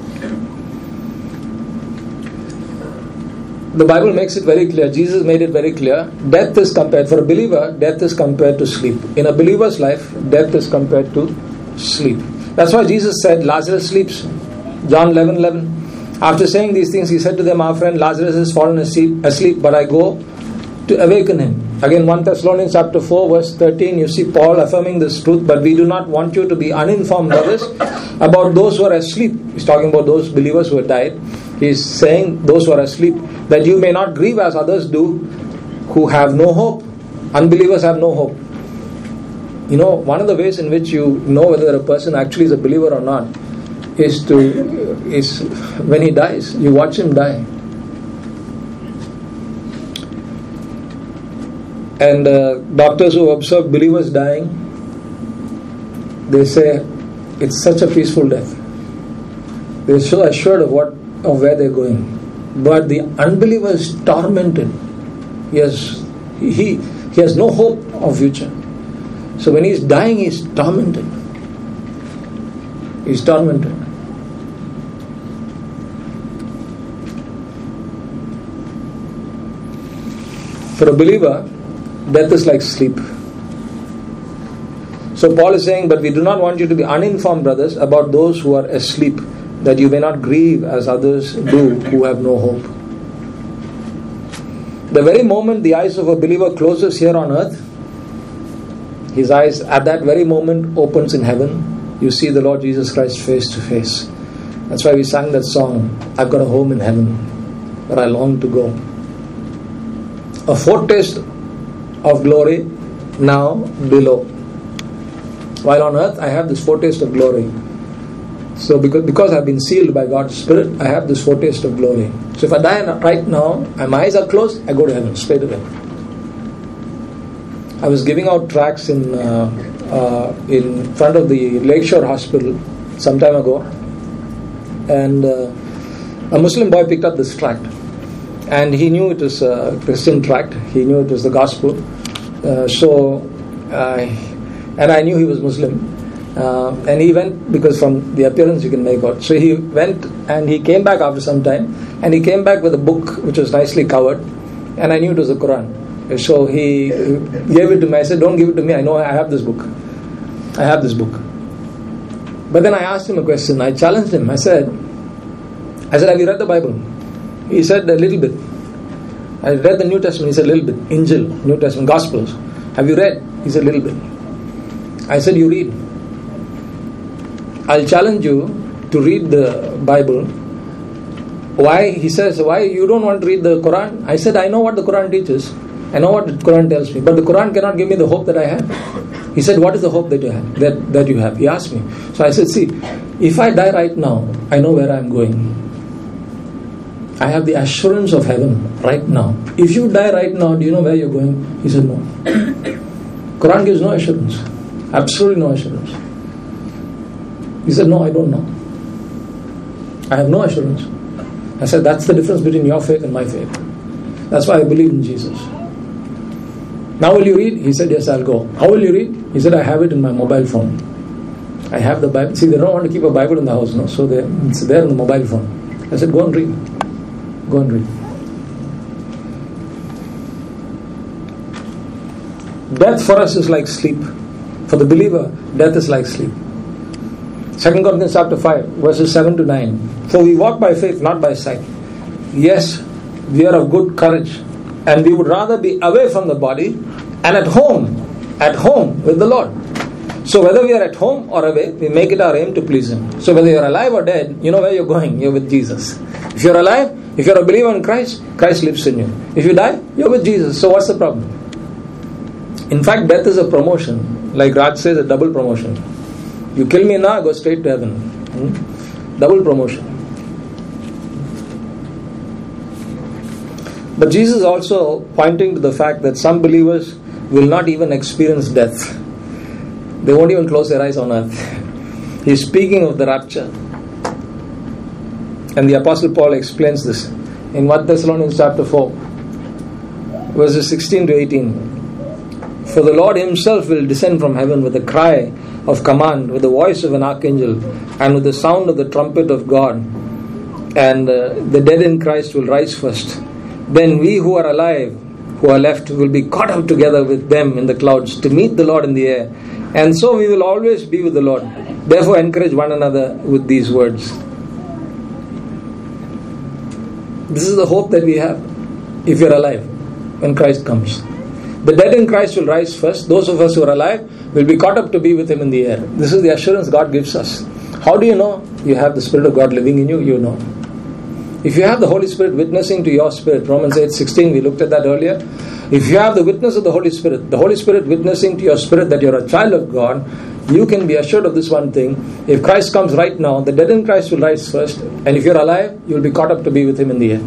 The Bible makes it very clear. Jesus made it very clear. Death is compared, for a believer, death is compared to sleep. In a believer's life, death is compared to sleep. That's why Jesus said, Lazarus sleeps. John eleven eleven. After saying these things, he said to them, our friend Lazarus has fallen asleep, asleep, but I go to awaken him. Again, First Thessalonians chapter four, verse thirteen, you see Paul affirming this truth, but we do not want you to be uninformed, brothers, about those who are asleep. He's talking about those believers who have died. He's saying those who are asleep, that you may not grieve as others do, who have no hope. Unbelievers have no hope. You know, one of the ways in which you know whether a person actually is a believer or not is to is when he dies. You watch him die. And uh, doctors who observe believers dying, they say it's such a peaceful death. They're so assured of what of where they're going. But the unbeliever is tormented. He has, he, he has no hope of future. So when he's dying, he's tormented. He's tormented. For a believer, death is like sleep. So Paul is saying, but we do not want you to be uninformed, brothers, about those who are asleep, that you may not grieve as others do who have no hope. The very moment the eyes of a believer closes here on earth, his eyes at that very moment opens in heaven. You see the Lord Jesus Christ face to face. That's why we sang that song, I've got a home in heaven where I long to go. A foretaste of glory now below. While on earth I have this foretaste of glory. So because, because I've been sealed by God's Spirit, I have this foretaste of glory. So if I die right now and my eyes are closed, I go to heaven straight away. I was giving out tracts in uh, uh, in front of the Lakeshore Hospital some time ago, and uh, a Muslim boy picked up this tract, and he knew it was a Christian tract. He knew it was the gospel. Uh, so, uh, and I knew he was Muslim. Uh, and he went, because from the appearance you can make out. So he went and he came back after some time, and he came back with a book which was nicely covered, and I knew it was the Quran. So he gave it to me. I said, don't give it to me, I know I have this book. I have this book. But then I asked him a question. I challenged him. I said, I said, have you read the Bible? He said, a little bit. I read the New Testament. He said, a little bit. Injil, New Testament, Gospels. Have you read? He said, a little bit. I said, you read. I'll challenge you to read the Bible. Why? He says, why you don't want to read the Quran? I said, I know what the Quran teaches. I know what the Quran tells me. But the Quran cannot give me the hope that I have. He said, what is the hope that you have? That, that you have? He asked me. So I said, see, if I die right now, I know where I'm going. I have the assurance of heaven right now. If you die right now, do you know where you're going? He said, no. Quran gives no assurance. Absolutely no assurance. He said, no, I don't know. I have no assurance. I said, that's the difference between your faith and my faith. That's why I believe in Jesus. Now will you read? He said, yes, I'll go. How will you read? He said, I have it in my mobile phone. I have the Bible. See, they don't want to keep a Bible in the house, no? So they, it's there in the mobile phone. I said, go and read. Go and read. Death for us is like sleep. For the believer, death is like sleep. Second Corinthians chapter five, verses seven to nine. For we walk by faith, not by sight. Yes, we are of good courage, and we would rather be away from the body and at home, at home with the Lord. So whether we are at home or away, we make it our aim to please Him. So whether you are alive or dead, you know where you're going. You're with Jesus. If you're alive, if you're a believer in Christ, Christ lives in you. If you die, you're with Jesus. So what's the problem? In fact, death is a promotion. Like Raj says, a double promotion. You kill me now, I go straight to heaven. Hmm? Double promotion. But Jesus is also pointing to the fact that some believers will not even experience death. They won't even close their eyes on earth. He's speaking of the rapture. And the Apostle Paul explains this in First Thessalonians chapter four, verses sixteen to eighteen. For the Lord Himself will descend from heaven with a cry of command, with the voice of an archangel, and with the sound of the trumpet of God. And uh, the dead in Christ will rise first. Then we who are alive, who are left, will be caught up together with them in the clouds to meet the Lord in the air. And so we will always be with the Lord. Therefore encourage one another with these words. This is the hope that we have if you're alive when Christ comes. The dead in Christ will rise first. Those of us who are alive will be caught up to be with Him in the air. This is the assurance God gives us. How do you know? You have the Spirit of God living in you, you know. If you have the Holy Spirit witnessing to your spirit, Romans eight sixteen, we looked at that earlier. If you have the witness of the Holy Spirit, the Holy Spirit witnessing to your spirit that you're a child of God, you can be assured of this one thing. If Christ comes right now, the dead in Christ will rise first. And if you're alive, you'll be caught up to be with Him in the air.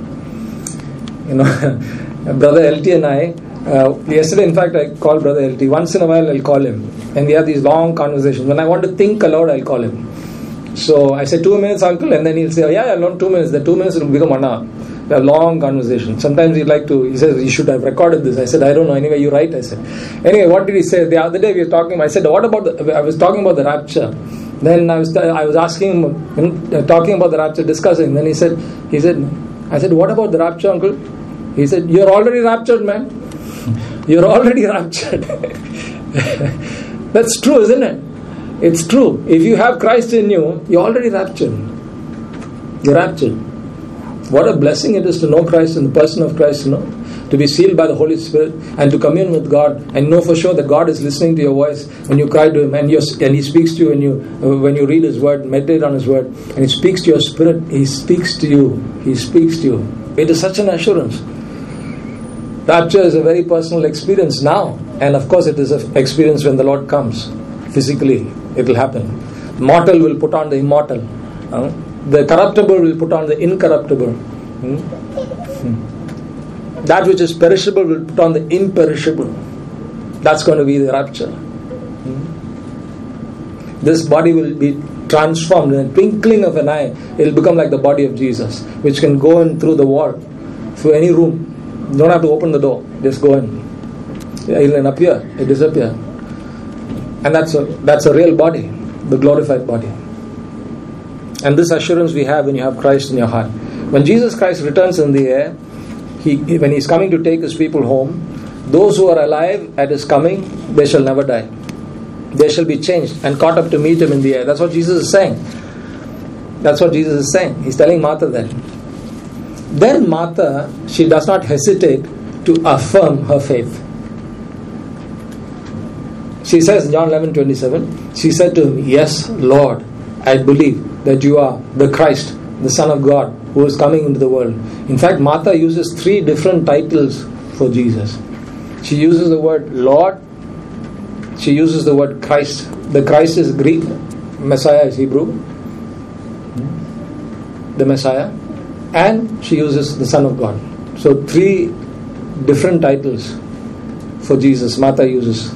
You know, Brother L T and I, uh, yesterday in fact I called Brother L T. Once in a while I'll call him. And we have these long conversations. When I want to think aloud, I'll call him. So I say, two minutes, uncle, and then he'll say, oh, yeah, yeah, no, two minutes. The two minutes will become one hour. We have long conversation. Sometimes he'd like to, he says, you should have recorded this. I said, I don't know. Anyway, you write. I said, anyway, what did he say? The other day we were talking, I said, what about the, I was talking about the rapture. Then I was, I was asking him, talking about the rapture, discussing. Then he said, he said, I said, what about the rapture, uncle? He said, you're already raptured, man. You're already raptured. That's true, isn't it? It's true. If you have Christ in you, you're already raptured. You're raptured. What a blessing it is to know Christ and the person of Christ, you know, to be sealed by the Holy Spirit and to commune with God and know for sure that God is listening to your voice when you cry to Him and, and He speaks to you when you uh, when you read His Word, meditate on His Word, and He speaks to your spirit. He speaks to you. He speaks to you. It is such an assurance. Rapture is a very personal experience now, and of course it is an experience when the Lord comes. Physically, it will happen. Mortal will put on the immortal. Uh, the corruptible will put on the incorruptible. Hmm? Hmm. That which is perishable will put on the imperishable. That's going to be the rapture. Hmm? This body will be transformed in a twinkling of an eye. It will become like the body of Jesus, which can go in through the wall, through any room. You don't have to open the door. Just go in. It will appear. It disappear. And that's a, that's a real body, the glorified body. And this assurance we have when you have Christ in your heart. When Jesus Christ returns in the air, he, when He's coming to take His people home, those who are alive at His coming, they shall never die. They shall be changed and caught up to meet Him in the air. That's what Jesus is saying. That's what Jesus is saying. He's telling Martha that. Then Martha, she does not hesitate to affirm her faith. She says in John eleven twenty-seven, she said to Him, yes, Lord, I believe that you are the Christ, the Son of God, who is coming into the world. In fact, Martha uses three different titles for Jesus. She uses the word Lord. She uses the word Christ. The Christ is Greek. Messiah is Hebrew. The Messiah. And she uses the Son of God. So three different titles for Jesus Martha uses.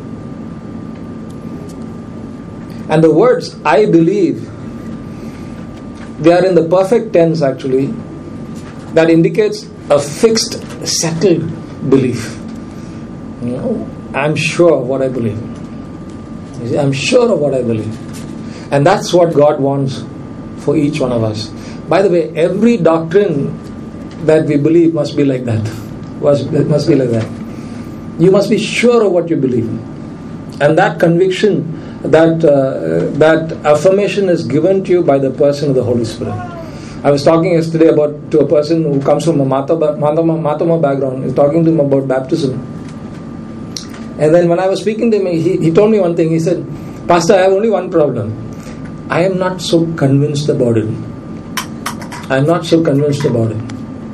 And the words I believe, they are in the perfect tense actually. That indicates a fixed, settled belief. You know, I'm sure of what I believe. You see, I'm sure of what I believe. And that's what God wants for each one of us. By the way, every doctrine that we believe must be like that. It must be like that. You must be sure of what you believe. And that conviction, that uh, that affirmation is given to you by the person of the Holy Spirit. I was talking yesterday about to a person who comes from a Matama, Matama, Matama background. I was talking to him about baptism. And then when I was speaking to him, he, he told me one thing. He said, Pastor, I have only one problem. I am not so convinced about it. I am not so convinced about it.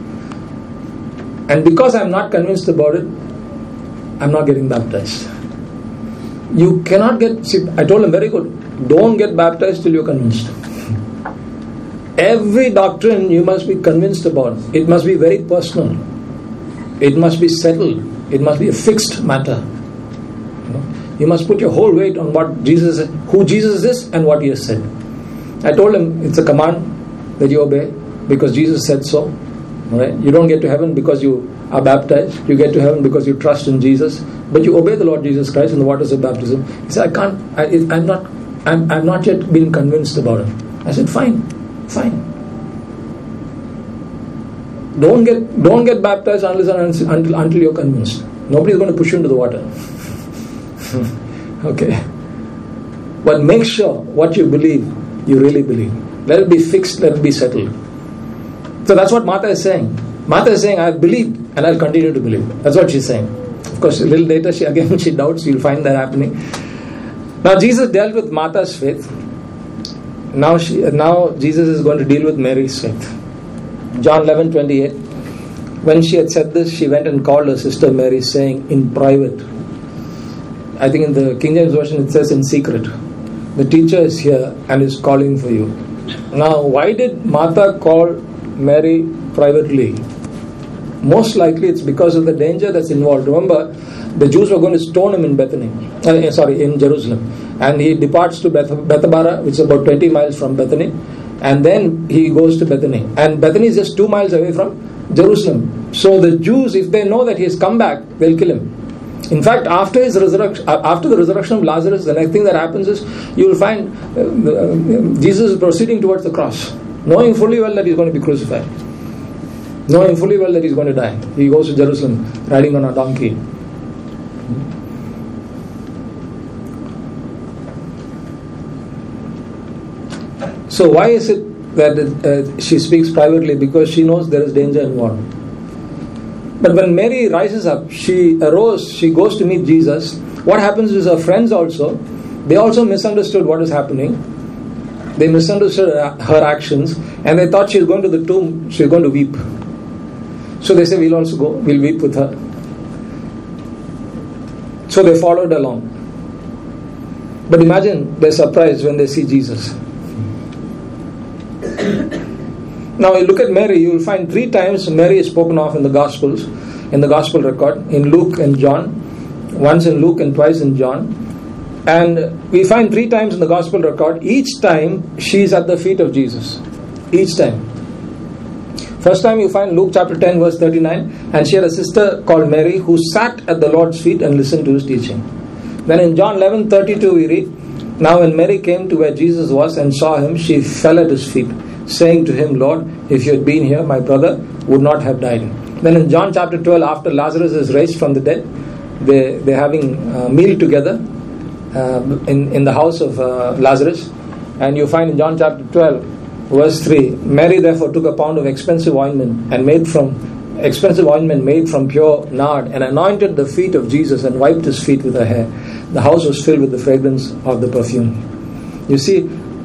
And because I am not convinced about it, I am not getting baptized. You cannot get, see, I told him, very good, don't get baptized till you are convinced. Every doctrine you must be convinced about. It must be very personal. It must be settled. It must be a fixed matter. You know? You must put your whole weight on what Jesus, who Jesus is and what He has said. I told him it's a command that you obey because Jesus said so. Right? You don't get to heaven because you are baptized. You get to heaven because you trust in Jesus. But you obey the Lord Jesus Christ in the waters of baptism. He said, I can't, I, I'm not, I'm, I'm not yet been convinced about it. I said, fine, fine. Don't get, don't get baptized unless until, until you're convinced. Nobody is going to push you into the water. Okay. But make sure what you believe, you really believe. Let it be fixed, let it be settled. So that's what Martha is saying. Martha is saying, I have believed and I'll continue to believe. That's what she's saying. Of course, a little later, she again she doubts. You'll find that happening. Now, Jesus dealt with Martha's faith. Now, she, now Jesus is going to deal with Mary's faith. John eleven twenty-eight. When she had said this, she went and called her sister Mary, saying in private. I think in the King James Version it says in secret. The teacher is here and is calling for you. Now, why did Martha call Mary privately? Most likely it's because of the danger that's involved. Remember, the Jews were going to stone him in Bethany, uh, sorry, in Jerusalem. And he departs to Beth- Bethabara, which is about twenty miles from Bethany. And then he goes to Bethany. And Bethany is just two miles away from Jerusalem. So the Jews, if they know that he has come back, they'll kill him. In fact, after his resurrection, after the resurrection of Lazarus, the next thing that happens is you will find uh, uh, Jesus is proceeding towards the cross, knowing fully well that he's going to be crucified. Knowing fully well that he's going to die. He goes to Jerusalem riding on a donkey. So why is it that uh, she speaks privately? Because she knows there is danger involved. But when Mary rises up, she arose, she goes to meet Jesus. What happens is her friends also, they also misunderstood what is happening. They misunderstood her actions and they thought she was going to the tomb, she was going to weep. So they say, we'll also go, we'll weep with her. So they followed along. But imagine their surprise when they see Jesus. Now you look at Mary, you will find three times Mary is spoken of in the Gospels, in the Gospel record, in Luke and John, once in Luke and twice in John. And we find three times in the Gospel record, each time she is at the feet of Jesus. Each time. First time you find Luke chapter ten verse thirty-nine, and she had a sister called Mary who sat at the Lord's feet and listened to his teaching. Then in John eleven thirty-two we read, now when Mary came to where Jesus was and saw him, she fell at his feet, saying to him, Lord, if you had been here, my brother would not have died. Then in John chapter twelve, after Lazarus is raised from the dead, they, they're having a meal together uh, in, in the house of uh, Lazarus. And you find in John chapter twelve, verse three, Mary therefore took a pound of expensive ointment and made from expensive ointment made from pure nard and anointed the feet of Jesus and wiped his feet with her hair. The house was filled with the fragrance of the perfume. You see,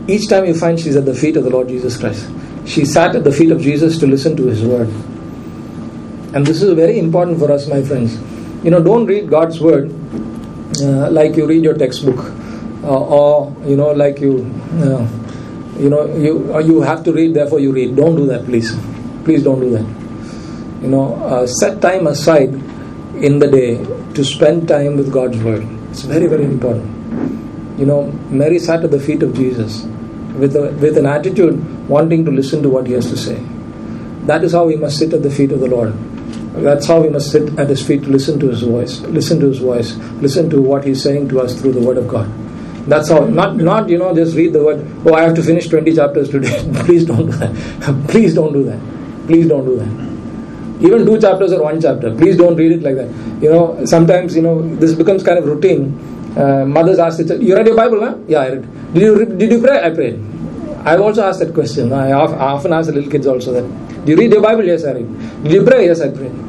each time you find she's at the feet of the Lord Jesus Christ. She sat at the feet of Jesus to listen to His word. And this is very important for us, my friends. You know, don't read God's word uh, like you read your textbook, uh, or you know, like you, uh, you know, you or you have to read, therefore you read. Don't do that, please. Please don't do that. You know, uh, set time aside in the day to spend time with God's word. It's very, very important. You know, Mary sat at the feet of Jesus with a, with an attitude wanting to listen to what He has to say. That is how we must sit at the feet of the Lord. That's how we must sit at His feet to listen to His voice, listen to His voice, listen to what He's saying to us through the Word of God. That's how, not, not you know, just read the Word, oh, I have to finish twenty chapters today. Please don't do that. Please don't do that. Please don't do that. Even two chapters or one chapter. Please don't read it like that. You know, sometimes, you know, this becomes kind of routine. Uh, mothers ask the child, you read your Bible, huh? Yeah, I read. Did you, did you pray? I prayed. I've also asked that question. I often ask the little kids also that, do you read your Bible? Yes, I read. Did you pray? Yes, I prayed.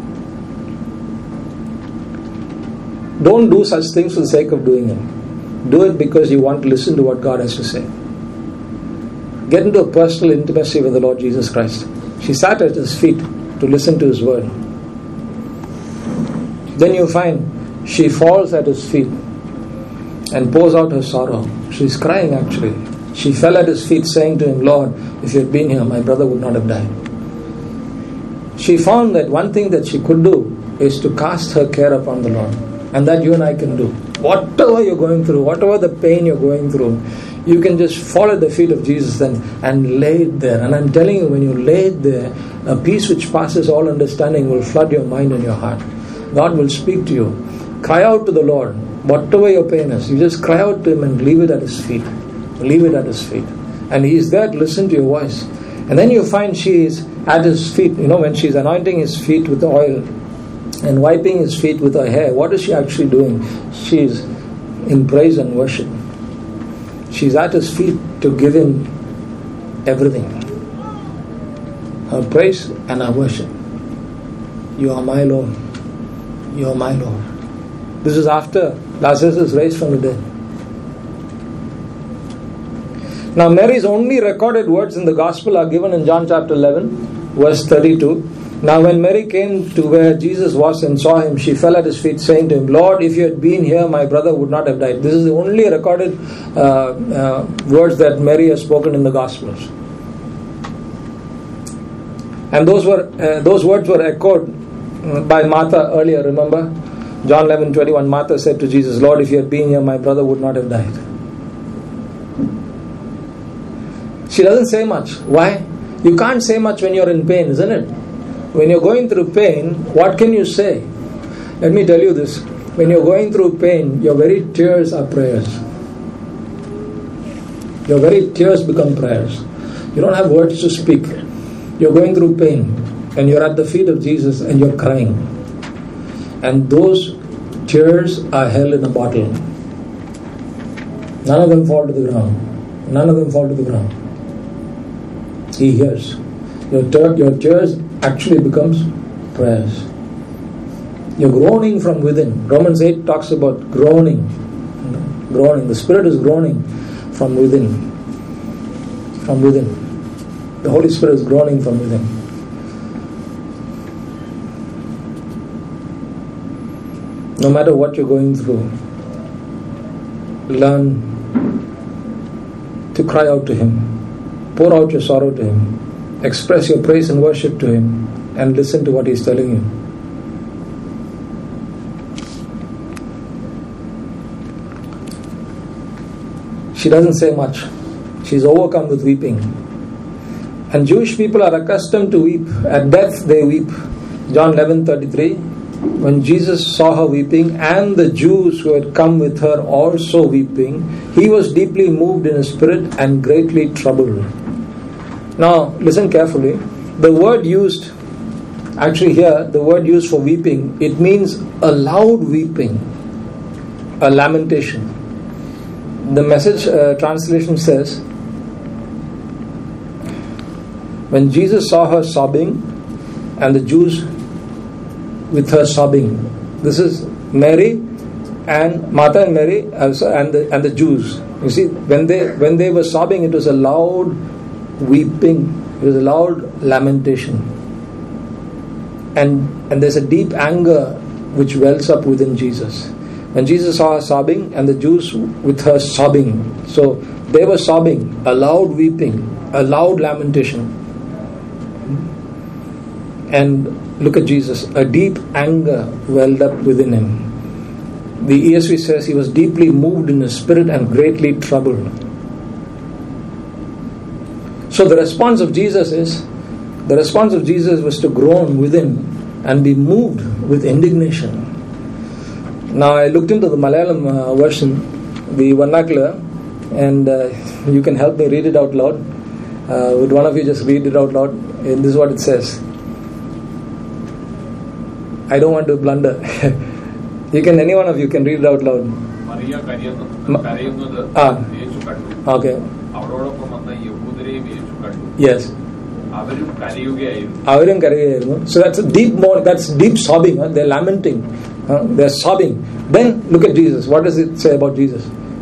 Don't do such things for the sake of doing it. Do it because you want to listen to what God has to say. Get into a personal intimacy with the Lord Jesus Christ. She sat at His feet to listen to His word. Then you find she falls at His feet and pours out her sorrow. She's crying actually. She fell at His feet saying to Him, Lord, if you had been here, my brother would not have died. She found that one thing that she could do is to cast her care upon the Lord. And that you and I can do. Whatever you're going through, whatever the pain you're going through, you can just fall at the feet of Jesus and, and lay it there. And I'm telling you, when you lay it there, a peace which passes all understanding will flood your mind and your heart. God will speak to you. Cry out to the Lord. Whatever your pain is, you just cry out to Him and leave it at His feet. Leave it at His feet. And He is there to listen to your voice. And then you find she is at His feet. You know, when she's anointing His feet with oil and wiping His feet with her hair, what is she actually doing? She's in praise and worship. She's at His feet to give Him everything. Her praise and her worship. You are my Lord. You are my Lord. This is after Lazarus is raised from the dead. Now Mary's only recorded words in the Gospel are given in John chapter eleven, verse thirty-two. Now when Mary came to where Jesus was and saw Him, she fell at His feet saying to Him, Lord, if you had been here, my brother would not have died. This is the only recorded uh, uh, words that Mary has spoken in the Gospels. And those were uh, those words were echoed by Martha earlier, remember? John eleven twenty-one, Martha said to Jesus, Lord, if you had been here, my brother would not have died. She doesn't say much. Why? You can't say much when you're in pain, isn't it? When you're going through pain, what can you say? Let me tell you this. When you're going through pain, your very tears are prayers. Your very tears become prayers. You don't have words to speak. You're going through pain and you're at the feet of Jesus and you're crying. And those tears are held in a bottle. None of them fall to the ground. None of them fall to the ground. He hears. Your, ter- your tears actually becomes prayers. You're groaning from within. Romans eight talks about groaning. Groaning. The Spirit is groaning from within. From within. The Holy Spirit is groaning from within. No matter what you're going through, learn to cry out to Him. Pour out your sorrow to Him. Express your praise and worship to Him. And listen to what He's telling you. She doesn't say much. She's overcome with weeping. And Jewish people are accustomed to weep. At death they weep. John eleven thirty-three. When Jesus saw her weeping and the Jews who had come with her also weeping, He was deeply moved in His spirit and greatly troubled. Now listen carefully. The word used, actually here, the word used for weeping, it means a loud weeping, a lamentation. The Message uh, translation says, when Jesus saw her sobbing and the Jews with her sobbing. This is Mary and Martha and Mary also, and the and the Jews. You see, when they when they were sobbing, it was a loud weeping. It was a loud lamentation. And and there's a deep anger which wells up within Jesus. When Jesus saw her sobbing and the Jews with her sobbing, so they were sobbing, a loud weeping, a loud lamentation. And look at Jesus, a deep anger welled up within him. The E S V says he was deeply moved in his spirit and greatly troubled. So the response of Jesus is, the response of Jesus was to groan within and be moved with indignation. Now I looked into the Malayalam uh, version, the vernacular, and uh, you can help me read it out loud. Uh, would one of you just read it out loud? And this is what it says. I don't want to blunder. You can, any one of you can read it out loud. Maria Ah. Okay. Yes. So that's a deep more that's deep sobbing. Huh? They're lamenting. Huh? They're sobbing. Then look at Jesus. What does it say about Jesus?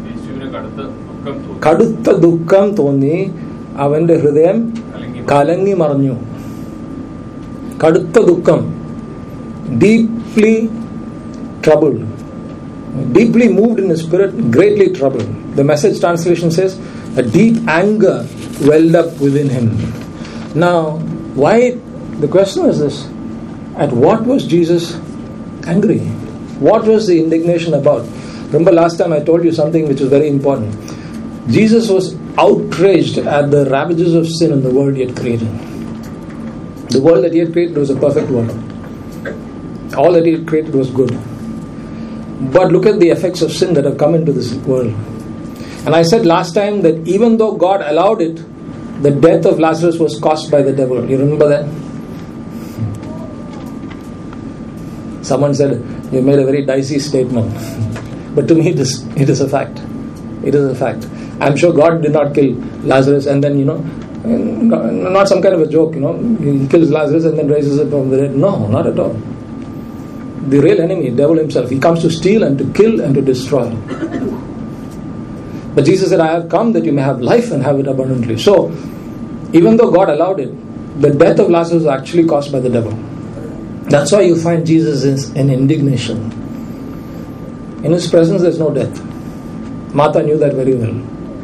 Kadutha dukkam thoni avante hrudayam kalangi maranju. Kadutha dukkam, deeply troubled, deeply moved in his spirit, greatly troubled. The Message translation says a deep anger welled up within him. Now, why? The question is this: at what was Jesus angry? What was the indignation about? Remember last time I told you something which was very important. Jesus was outraged at the ravages of sin in the world he had created. The world that he had created was a perfect world. All that he had created was good. But look at the effects of sin that have come into this world. And I said last time that even though God allowed it, the death of Lazarus was caused by the devil. You remember that? Someone said, you made a very dicey statement. But to me it is, it is a fact. It is a fact. I'm sure God did not kill Lazarus and then, you know, not some kind of a joke, you know, he kills Lazarus and then raises it from the dead. No, not at all. The real enemy, devil himself, he comes to steal and to kill and to destroy. But Jesus said, I have come that you may have life and have it abundantly. So, even though God allowed it, the death of Lazarus was actually caused by the devil. That's why you find Jesus in indignation. In his presence there's no death. Martha knew that very well.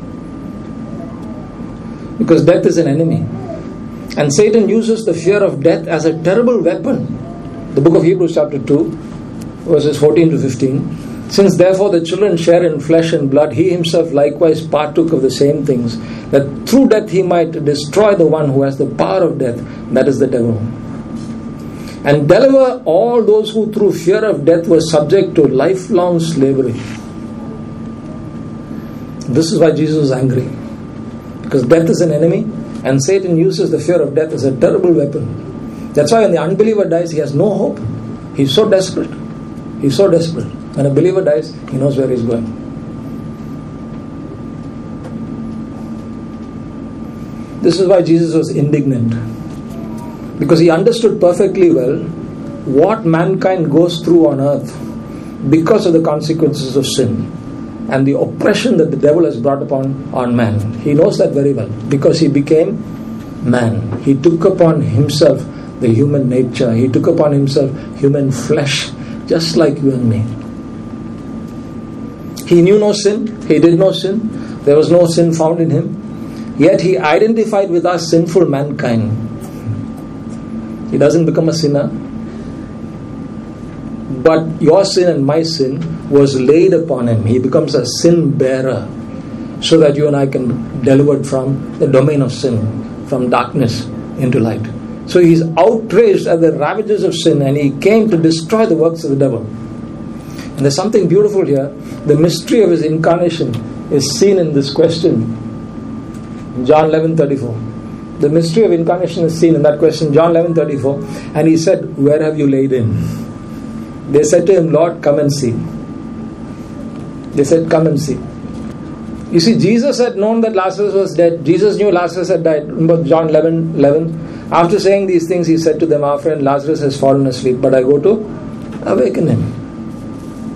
Because death is an enemy. And Satan uses the fear of death as a terrible weapon. The book of Hebrews chapter two, verses fourteen to fifteen. Since therefore the children share in flesh and blood, he himself likewise partook of the same things, that through death he might destroy the one who has the power of death, that is the devil. And deliver all those who through fear of death were subject to lifelong slavery. This is why Jesus was angry. Because death is an enemy, and Satan uses the fear of death as a terrible weapon. That's why when the unbeliever dies, he has no hope. He's so desperate. He's so desperate. When a believer dies, he knows where he's going. This is why Jesus was indignant. Because he understood perfectly well what mankind goes through on earth because of the consequences of sin and the oppression that the devil has brought upon on man. He knows that very well because he became man. He took upon himself the human nature. He took upon himself human flesh, just like you and me. He knew no sin. He did no sin. There was no sin found in him. Yet he identified with our sinful mankind. He doesn't become a sinner. But your sin and my sin was laid upon him. He becomes a sin bearer so that you and I can be delivered from the domain of sin, from darkness into light. So he's outraged at the ravages of sin and he came to destroy the works of the devil. And there's something beautiful here. The mystery of his incarnation is seen in this question. John eleven thirty-four. The mystery of incarnation is seen in that question, John eleven thirty-four. And he said, where have you laid him? They said to him, Lord, come and see. They said, come and see. You see, Jesus had known that Lazarus was dead. Jesus knew Lazarus had died. Remember John eleven eleven. After saying these things, he said to them, our friend Lazarus has fallen asleep, but I go to awaken him.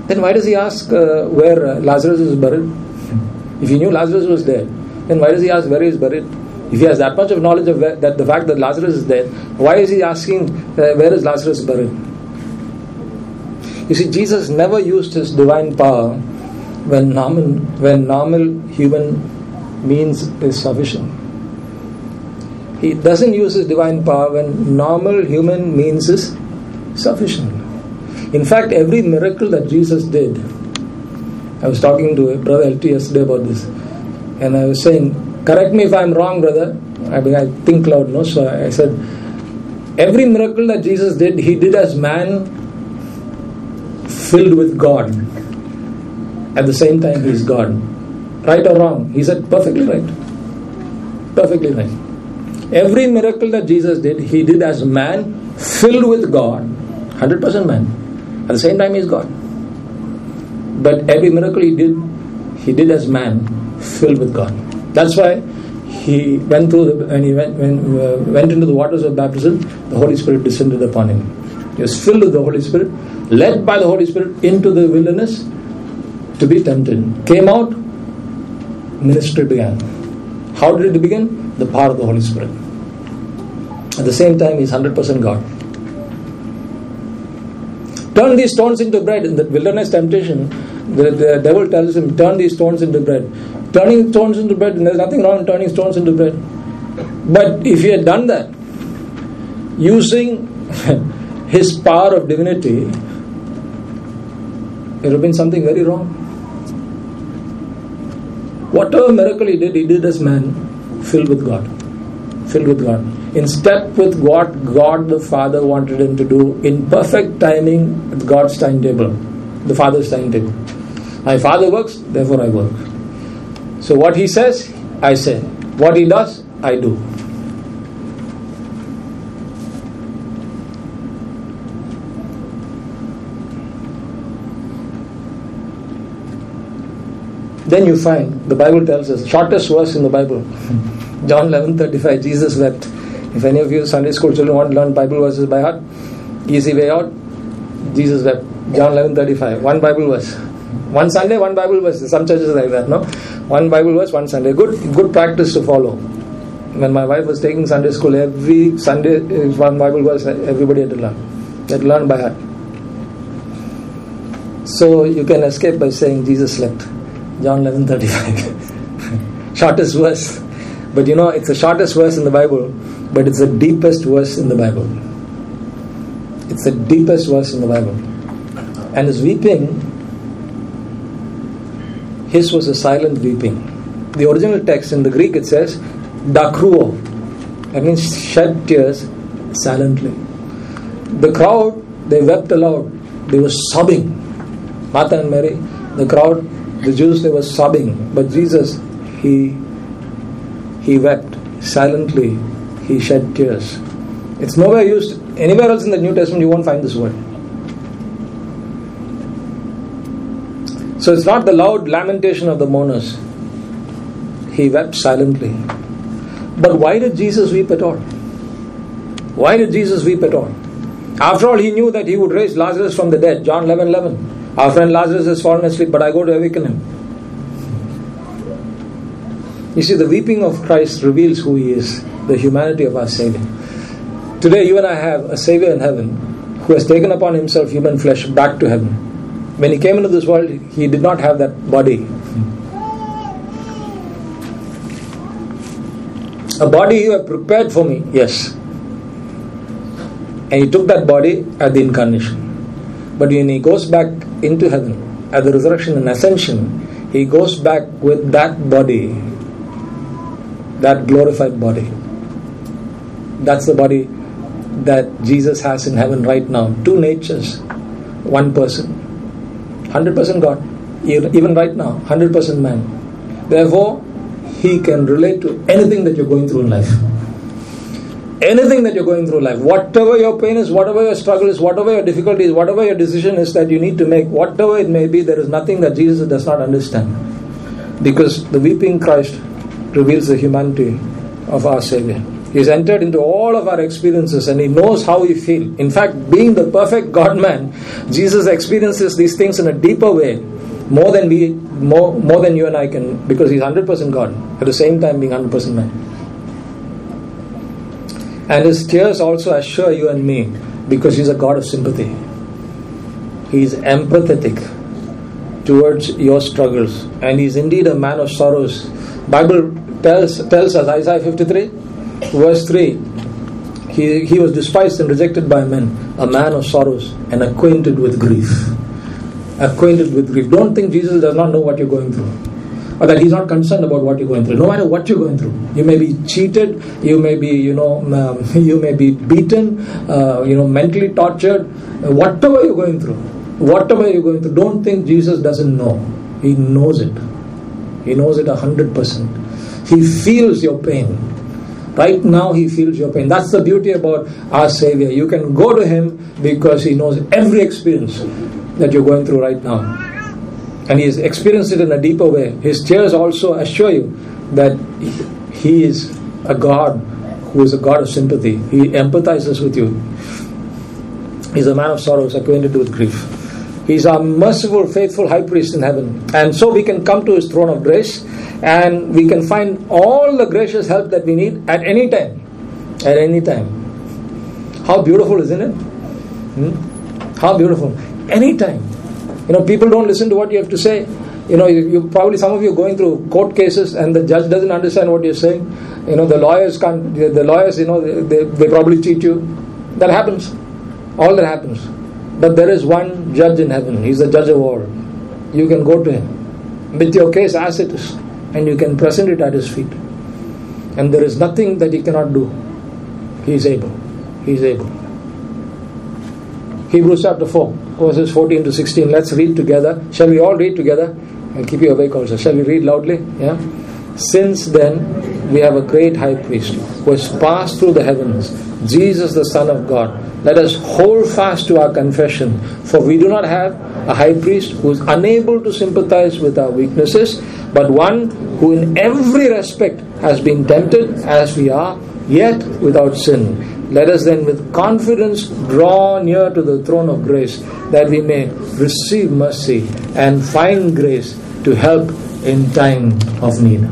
then why does he ask uh, where uh, Lazarus is buried? If he knew Lazarus was dead, then why does he ask where he is buried? If he has that much of knowledge of where, that the fact that Lazarus is dead, why is he asking uh, where is Lazarus buried? You see, Jesus never used his divine power when normal, when normal human means is sufficient. He doesn't use his divine power when normal human means is sufficient. In fact, every miracle that Jesus did, I was talking to Brother L T yesterday about this, and I was saying, correct me if I'm wrong, brother. I mean, I think loud, no? So I said, every miracle that Jesus did, he did as man filled with God. At the same time, he is God. Right or wrong? He said, perfectly right. Perfectly right. Every miracle that Jesus did, he did as man filled with God. one hundred percent man. At the same time, he is God. But every miracle he did, he did as man filled with God. That's why he went through the, when he went when uh, went into the waters of baptism, the Holy Spirit descended upon him. He was filled with the Holy Spirit, led by the Holy Spirit into the wilderness to be tempted. Came out, ministry began. How did it begin? The power of the Holy Spirit. At the same time, he is one hundred percent God. Turn these stones into bread. In the wilderness temptation, the, the devil tells him, turn these stones into bread. Turning stones into bread, and there's nothing wrong in turning stones into bread. But if he had done that, using his power of divinity, it would have been something very wrong. Whatever miracle he did, he did as man, filled with God. Filled with God. In step with what God the Father wanted him to do, in perfect timing with God's timetable, the Father's timetable. My Father works, therefore I work. So what he says, I say. What he does, I do. Then you find, the Bible tells us, shortest verse in the Bible, John eleven thirty-five, Jesus wept. If any of you Sunday school children want to learn Bible verses by heart, easy way out, Jesus wept. John eleven thirty-five, one Bible verse. One Sunday, one Bible verse. Some churches like that, no? One Bible verse, one Sunday. Good good practice to follow. When my wife was taking Sunday school, every Sunday is one Bible verse, everybody had to learn. They had to learn by heart. So you can escape by saying Jesus slept. John eleven thirty-five. Shortest verse. But you know, it's the shortest verse in the Bible, but it's the deepest verse in the Bible. It's the deepest verse in the Bible. And his weeping, his was a silent weeping. The original text in the Greek, it says, dakruo. That means shed tears silently. The crowd, they wept aloud. They were sobbing. Martha and Mary, the crowd, the Jews, they were sobbing. But Jesus, he he wept silently. He shed tears. It's nowhere used. Anywhere else in the New Testament you won't find this word. So it's not the loud lamentation of the mourners. He wept silently. But why did Jesus weep at all? Why did Jesus weep at all? After all, he knew that he would raise Lazarus from the dead. John eleven eleven. Our friend Lazarus has fallen asleep, but I go to awaken him. You see, the weeping of Christ reveals who he is, the humanity of our Savior. Today, you and I have a Savior in heaven who has taken upon himself human flesh back to heaven. When he came into this world, he did not have that body. A body you have prepared for me, yes. And he took that body at the incarnation. But when he goes back into heaven, at the resurrection and ascension, he goes back with that body, that glorified body. That's the body that Jesus has in heaven right now. Two natures, one person. one hundred percent God, even right now, one hundred percent man. Therefore, he can relate to anything that you're going through in life. Anything that you're going through in life, whatever your pain is, whatever your struggle is, whatever your difficulty is, whatever your decision is that you need to make, whatever it may be, there is nothing that Jesus does not understand. Because the weeping Christ reveals the humanity of our Savior. He's entered into all of our experiences and He knows how we feel. In fact, being the perfect God-man, Jesus experiences these things in a deeper way, more than we, more, more than you and I can, because He's one hundred percent God, at the same time being one hundred percent man. And His tears also assure you and me, because He's a God of sympathy. He's empathetic towards your struggles, and He's indeed a man of sorrows. Bible tells tells us, Isaiah fifty-three verse three, he, he was despised and rejected by men, a man of sorrows and acquainted with grief. Acquainted with grief. Don't think Jesus does not know what you're going through, or that He's not concerned about what you're going through. No matter what you're going through, you may be cheated, you may be, you know, um, you may be beaten, uh, you know, mentally tortured. Whatever you're going through, whatever you're going through, don't think Jesus doesn't know. He knows it. He knows it a hundred percent. He feels your pain. Right now He feels your pain. That's the beauty about our Savior. You can go to Him because He knows every experience that you're going through right now. And He has experienced it in a deeper way. His tears also assure you that He is a God who is a God of sympathy. He empathizes with you. He's a man of sorrows, acquainted with grief. He's our merciful, faithful high priest in heaven. And so we can come to His throne of grace, and we can find all the gracious help that we need at any time. At any time. How beautiful, isn't it? Hmm? How beautiful. Any time. You know, people don't listen to what you have to say. You know, you, you probably, some of you are going through court cases and the judge doesn't understand what you're saying. You know, the lawyers can't, the lawyers, you know, they, they probably cheat you. That happens. All that happens. But there is one judge in heaven. He's the judge of all. You can go to Him with your case as it is, and you can present it at His feet. And there is nothing that He cannot do. He is able. He is able. Hebrews chapter four, verses fourteen to sixteen. Let's read together. Shall we all read together? I'll keep you awake also. Shall we read loudly? Yeah. Since then, we have a great high priest who has passed through the heavens, Jesus the Son of God. Let us hold fast to our confession, for we do not have a high priest who is unable to sympathize with our weaknesses, but one who in every respect has been tempted as we are, yet without sin. Let us then with confidence draw near to the throne of grace, that we may receive mercy and find grace to help in time of need.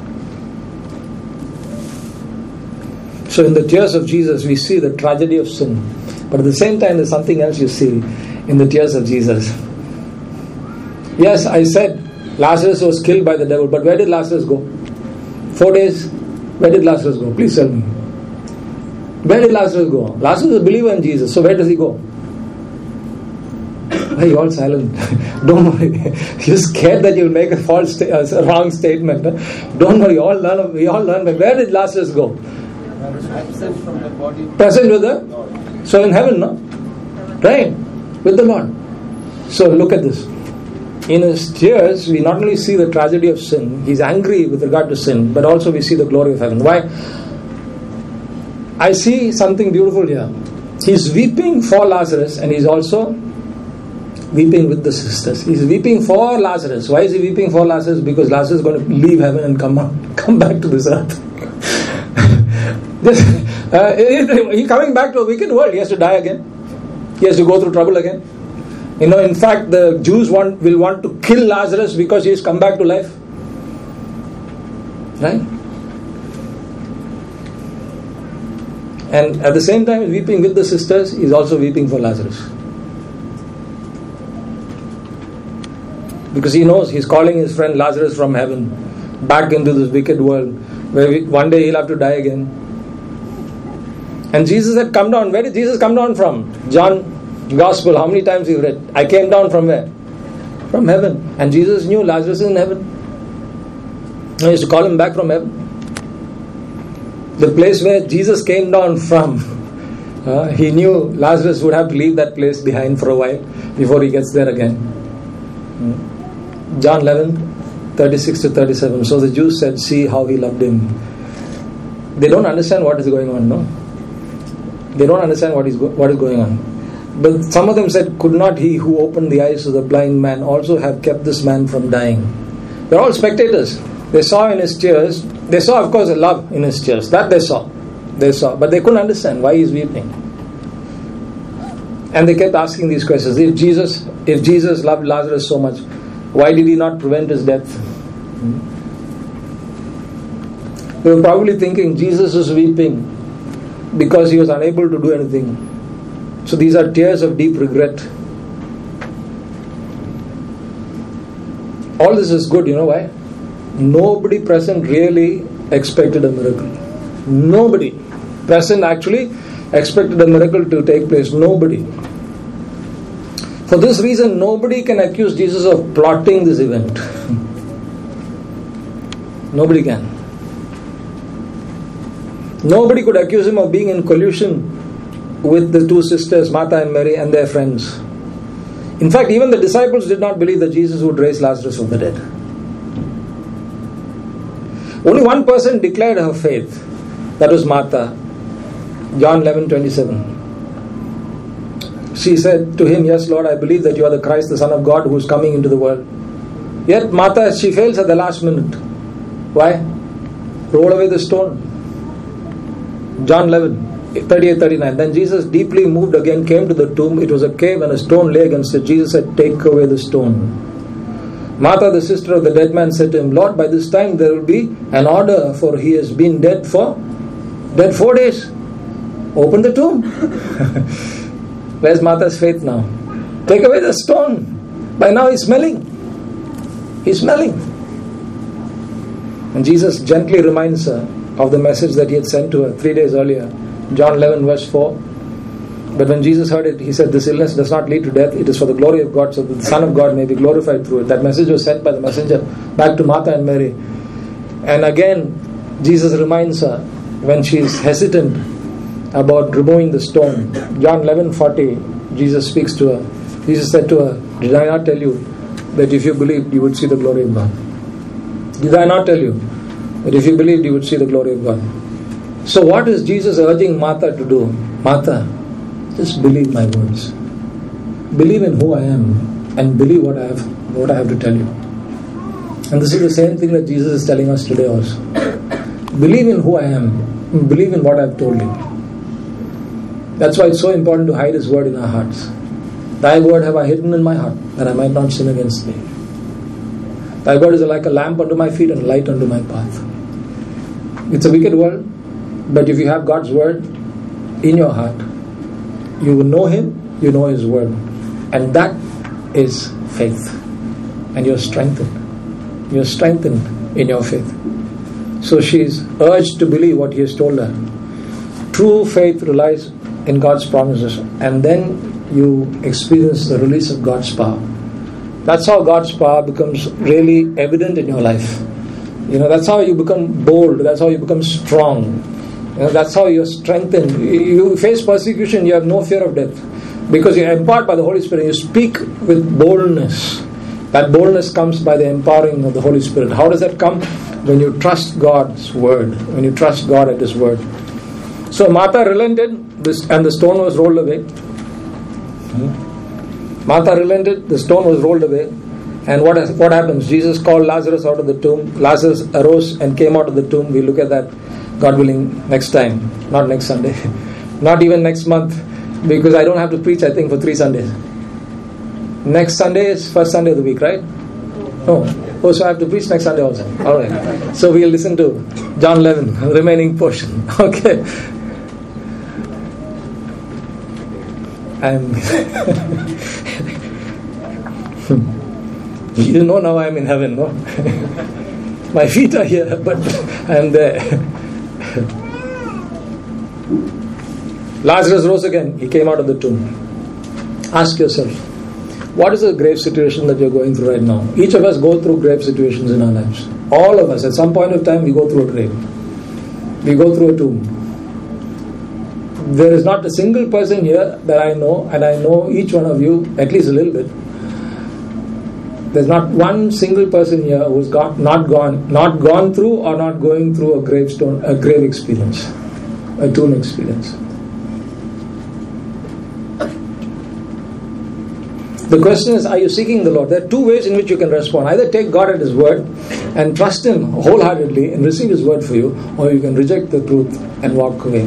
So in the tears of Jesus, we see the tragedy of sin. But at the same time, there's something else you see in the tears of Jesus. Yes, I said Lazarus was killed by the devil, but where did Lazarus go? Four days, where did Lazarus go? Please tell me. Where did Lazarus go? Lazarus is a believer in Jesus, so where does he go? Why are you all silent? Don't worry. You're scared that you'll make a false, sta- a wrong statement. Don't worry. All learn. We all learn. Where did Lazarus go? Absent from the body. Present with the? So in heaven, no? Right? With the Lord. So look at this. In His tears, we not only see the tragedy of sin, He's angry with regard to sin, but also we see the glory of heaven. Why? I see something beautiful here. He's weeping for Lazarus, and He's also weeping with the sisters. He's weeping for Lazarus. Why is He weeping for Lazarus? Because Lazarus is going to leave heaven and come out, come back to this earth. This, uh, he's coming back to a wicked world. He has to die again. He has to go through trouble again. You know, in fact, the Jews want will want to kill Lazarus because he has come back to life. Right? And at the same time, he's weeping with the sisters. He's also weeping for Lazarus. Because he knows he's calling his friend Lazarus from heaven back into this wicked world, where we, one day he'll have to die again. And Jesus had come down. Where did Jesus come down from? John Gospel, how many times you've read? I came down from where? From heaven. And Jesus knew Lazarus is in heaven. He used to call him back from heaven. The place where Jesus came down from, uh, he knew Lazarus would have to leave that place behind for a while before he gets there again. Hmm. John eleven, thirty-six to thirty-seven. So the Jews said, see how he loved him. They don't understand what is going on, no? They don't understand what is go- what is going on. But some of them said, could not he who opened the eyes of the blind man also have kept this man from dying? They're all spectators. They saw in his tears, they saw of course a love in his tears. That they saw. they saw. But they couldn't understand why he's weeping. And they kept asking these questions. If Jesus, if Jesus loved Lazarus so much, why did he not prevent his death? They were probably thinking Jesus was weeping because he was unable to do anything. So these are tears of deep regret. All this is good, you know why? Nobody present really expected a miracle. Nobody present actually expected a miracle to take place. Nobody. For this reason, nobody can accuse Jesus of plotting this event. Nobody can. Nobody could accuse him of being in collusion with the two sisters, Martha and Mary, and their friends. In fact, even the disciples did not believe that Jesus would raise Lazarus from the dead. Only one person declared her faith. That was Martha. John eleven twenty-seven. She said to him, "Yes, Lord, I believe that you are the Christ, the Son of God, who is coming into the world." Yet Martha, she fails at the last minute. Why? Roll away the stone. John eleven thirty-eight thirty-nine. Then Jesus, deeply moved again, came to the tomb. It was a cave and a stone lay against it. Jesus said, "Take away the stone." Martha, the sister of the dead man, said to him, "Lord, by this time there will be an order, for he has been dead for dead four days. Open the tomb." Where's Martha's faith now? Take away the stone. By now he's smelling. He's smelling. And Jesus gently reminds her of the message that he had sent to her three days earlier. John eleven verse four. But when Jesus heard it, he said, "This illness does not lead to death. It is for the glory of God, so that the Son of God may be glorified through it." That message was sent by the messenger back to Martha and Mary. And again, Jesus reminds her when she is hesitant about removing the stone. John eleven forty, Jesus speaks to her. Jesus said to her, "Did I not tell you that if you believed, you would see the glory of God? Did I not tell you that if you believed, you would see the glory of God?" So what is Jesus urging Martha to do? Martha, just believe my words. Believe in who I am and believe what I have what I have to tell you. And this is the same thing that Jesus is telling us today also. Believe in who I am. Believe in what I have told you. That's why it's so important to hide His word in our hearts. Thy word have I hidden in my heart, that I might not sin against thee. Thy word is like a lamp unto my feet and a light unto my path. It's a wicked world, but if you have God's word in your heart, you will know Him, you know His word. And that is faith. And you're strengthened. You're strengthened in your faith. So she is urged to believe what He has told her. True faith relies in God's promises, and then you experience the release of God's power. That's how God's power becomes really evident in your life. You know, that's how you become bold. That's how you become strong. You know, that's how you're strengthened. You face persecution, you have no fear of death, because you're empowered by the Holy Spirit. You speak with boldness. That boldness comes by the empowering of the Holy Spirit. How does that come? When you trust God's word. When you trust God at His word. So Martha relented, this, and the stone was rolled away. Hmm. Martha relented, the stone was rolled away. And what what happens? Jesus called Lazarus out of the tomb. Lazarus arose and came out of the tomb. We look at that, God willing, next time. Not next Sunday. Not even next month. Because I don't have to preach, I think, for three Sundays. Next Sunday is first Sunday of the week, right? No. Oh, so I have to preach next Sunday also. Alright. So we'll listen to John eleven, remaining portion. Okay. I'm you know now I'm in heaven, no? My feet are here, but I'm there. Lazarus rose again. He came out of the tomb. Ask yourself, what is the grave situation that you're going through right now? Each of us go through grave situations in our lives. All of us, at some point of time, we go through a grave. We go through a tomb. There is not a single person here that I know, and I know each one of you at least a little bit. There's not one single person here who's got not gone, not gone through or not going through a gravestone, a grave experience, a tomb experience. The question is, are you seeking the Lord? There are two ways in which you can respond. Either take God at His word and trust Him wholeheartedly and receive His word for you, or you can reject the truth and walk away.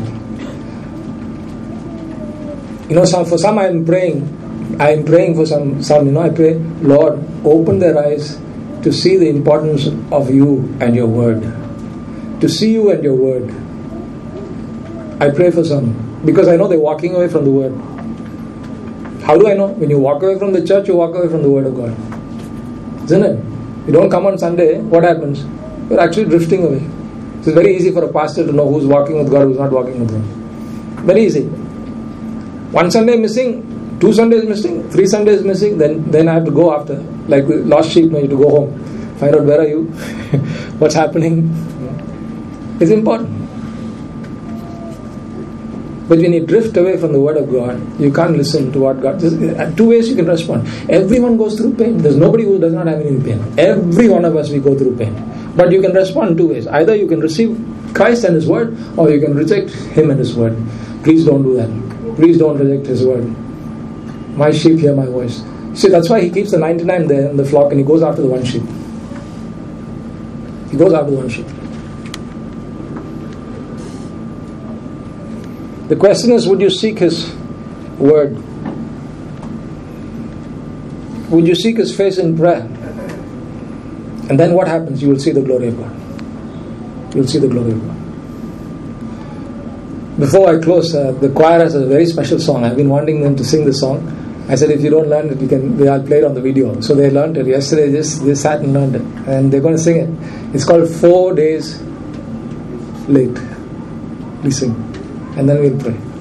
You know, some, for some I am praying, I am praying for some, some, you know, I pray, Lord, open their eyes to see the importance of you and your word. To see you and your word. I pray for some, because I know they're walking away from the word. How do I know? When you walk away from the church, you walk away from the word of God. Isn't it? You don't come on Sunday, what happens? You're actually drifting away. So it's very easy for a pastor to know who's walking with God, who's not walking with God. Very easy. One Sunday missing, two Sundays missing, three Sundays missing, then, then I have to go after. Like lost sheep, you have to go home. Find out where are you, what's happening. It's important. But when you drift away from the word of God, you can't listen to what God... There's two ways you can respond. Everyone goes through pain. There's nobody who does not have any pain. Every one of us, we go through pain. But you can respond in two ways. Either you can receive Christ and His word, or you can reject Him and His word. Please don't do that. Please don't reject His word. My sheep hear my voice. See, that's why He keeps the ninety-nine there in the flock and He goes after the one sheep. He goes after the one sheep. The question is, would you seek His word? Would you seek His face in prayer? And then what happens? You will see the glory of God. You will see the glory of God. Before I close, uh, the choir has a very special song. I've been wanting them to sing this song. I said, if you don't learn it, you can. I'll play it on the video. So they learned it yesterday. Just they sat and learned it, and they're going to sing it. It's called Four Days Late. Please sing. And then we'll pray.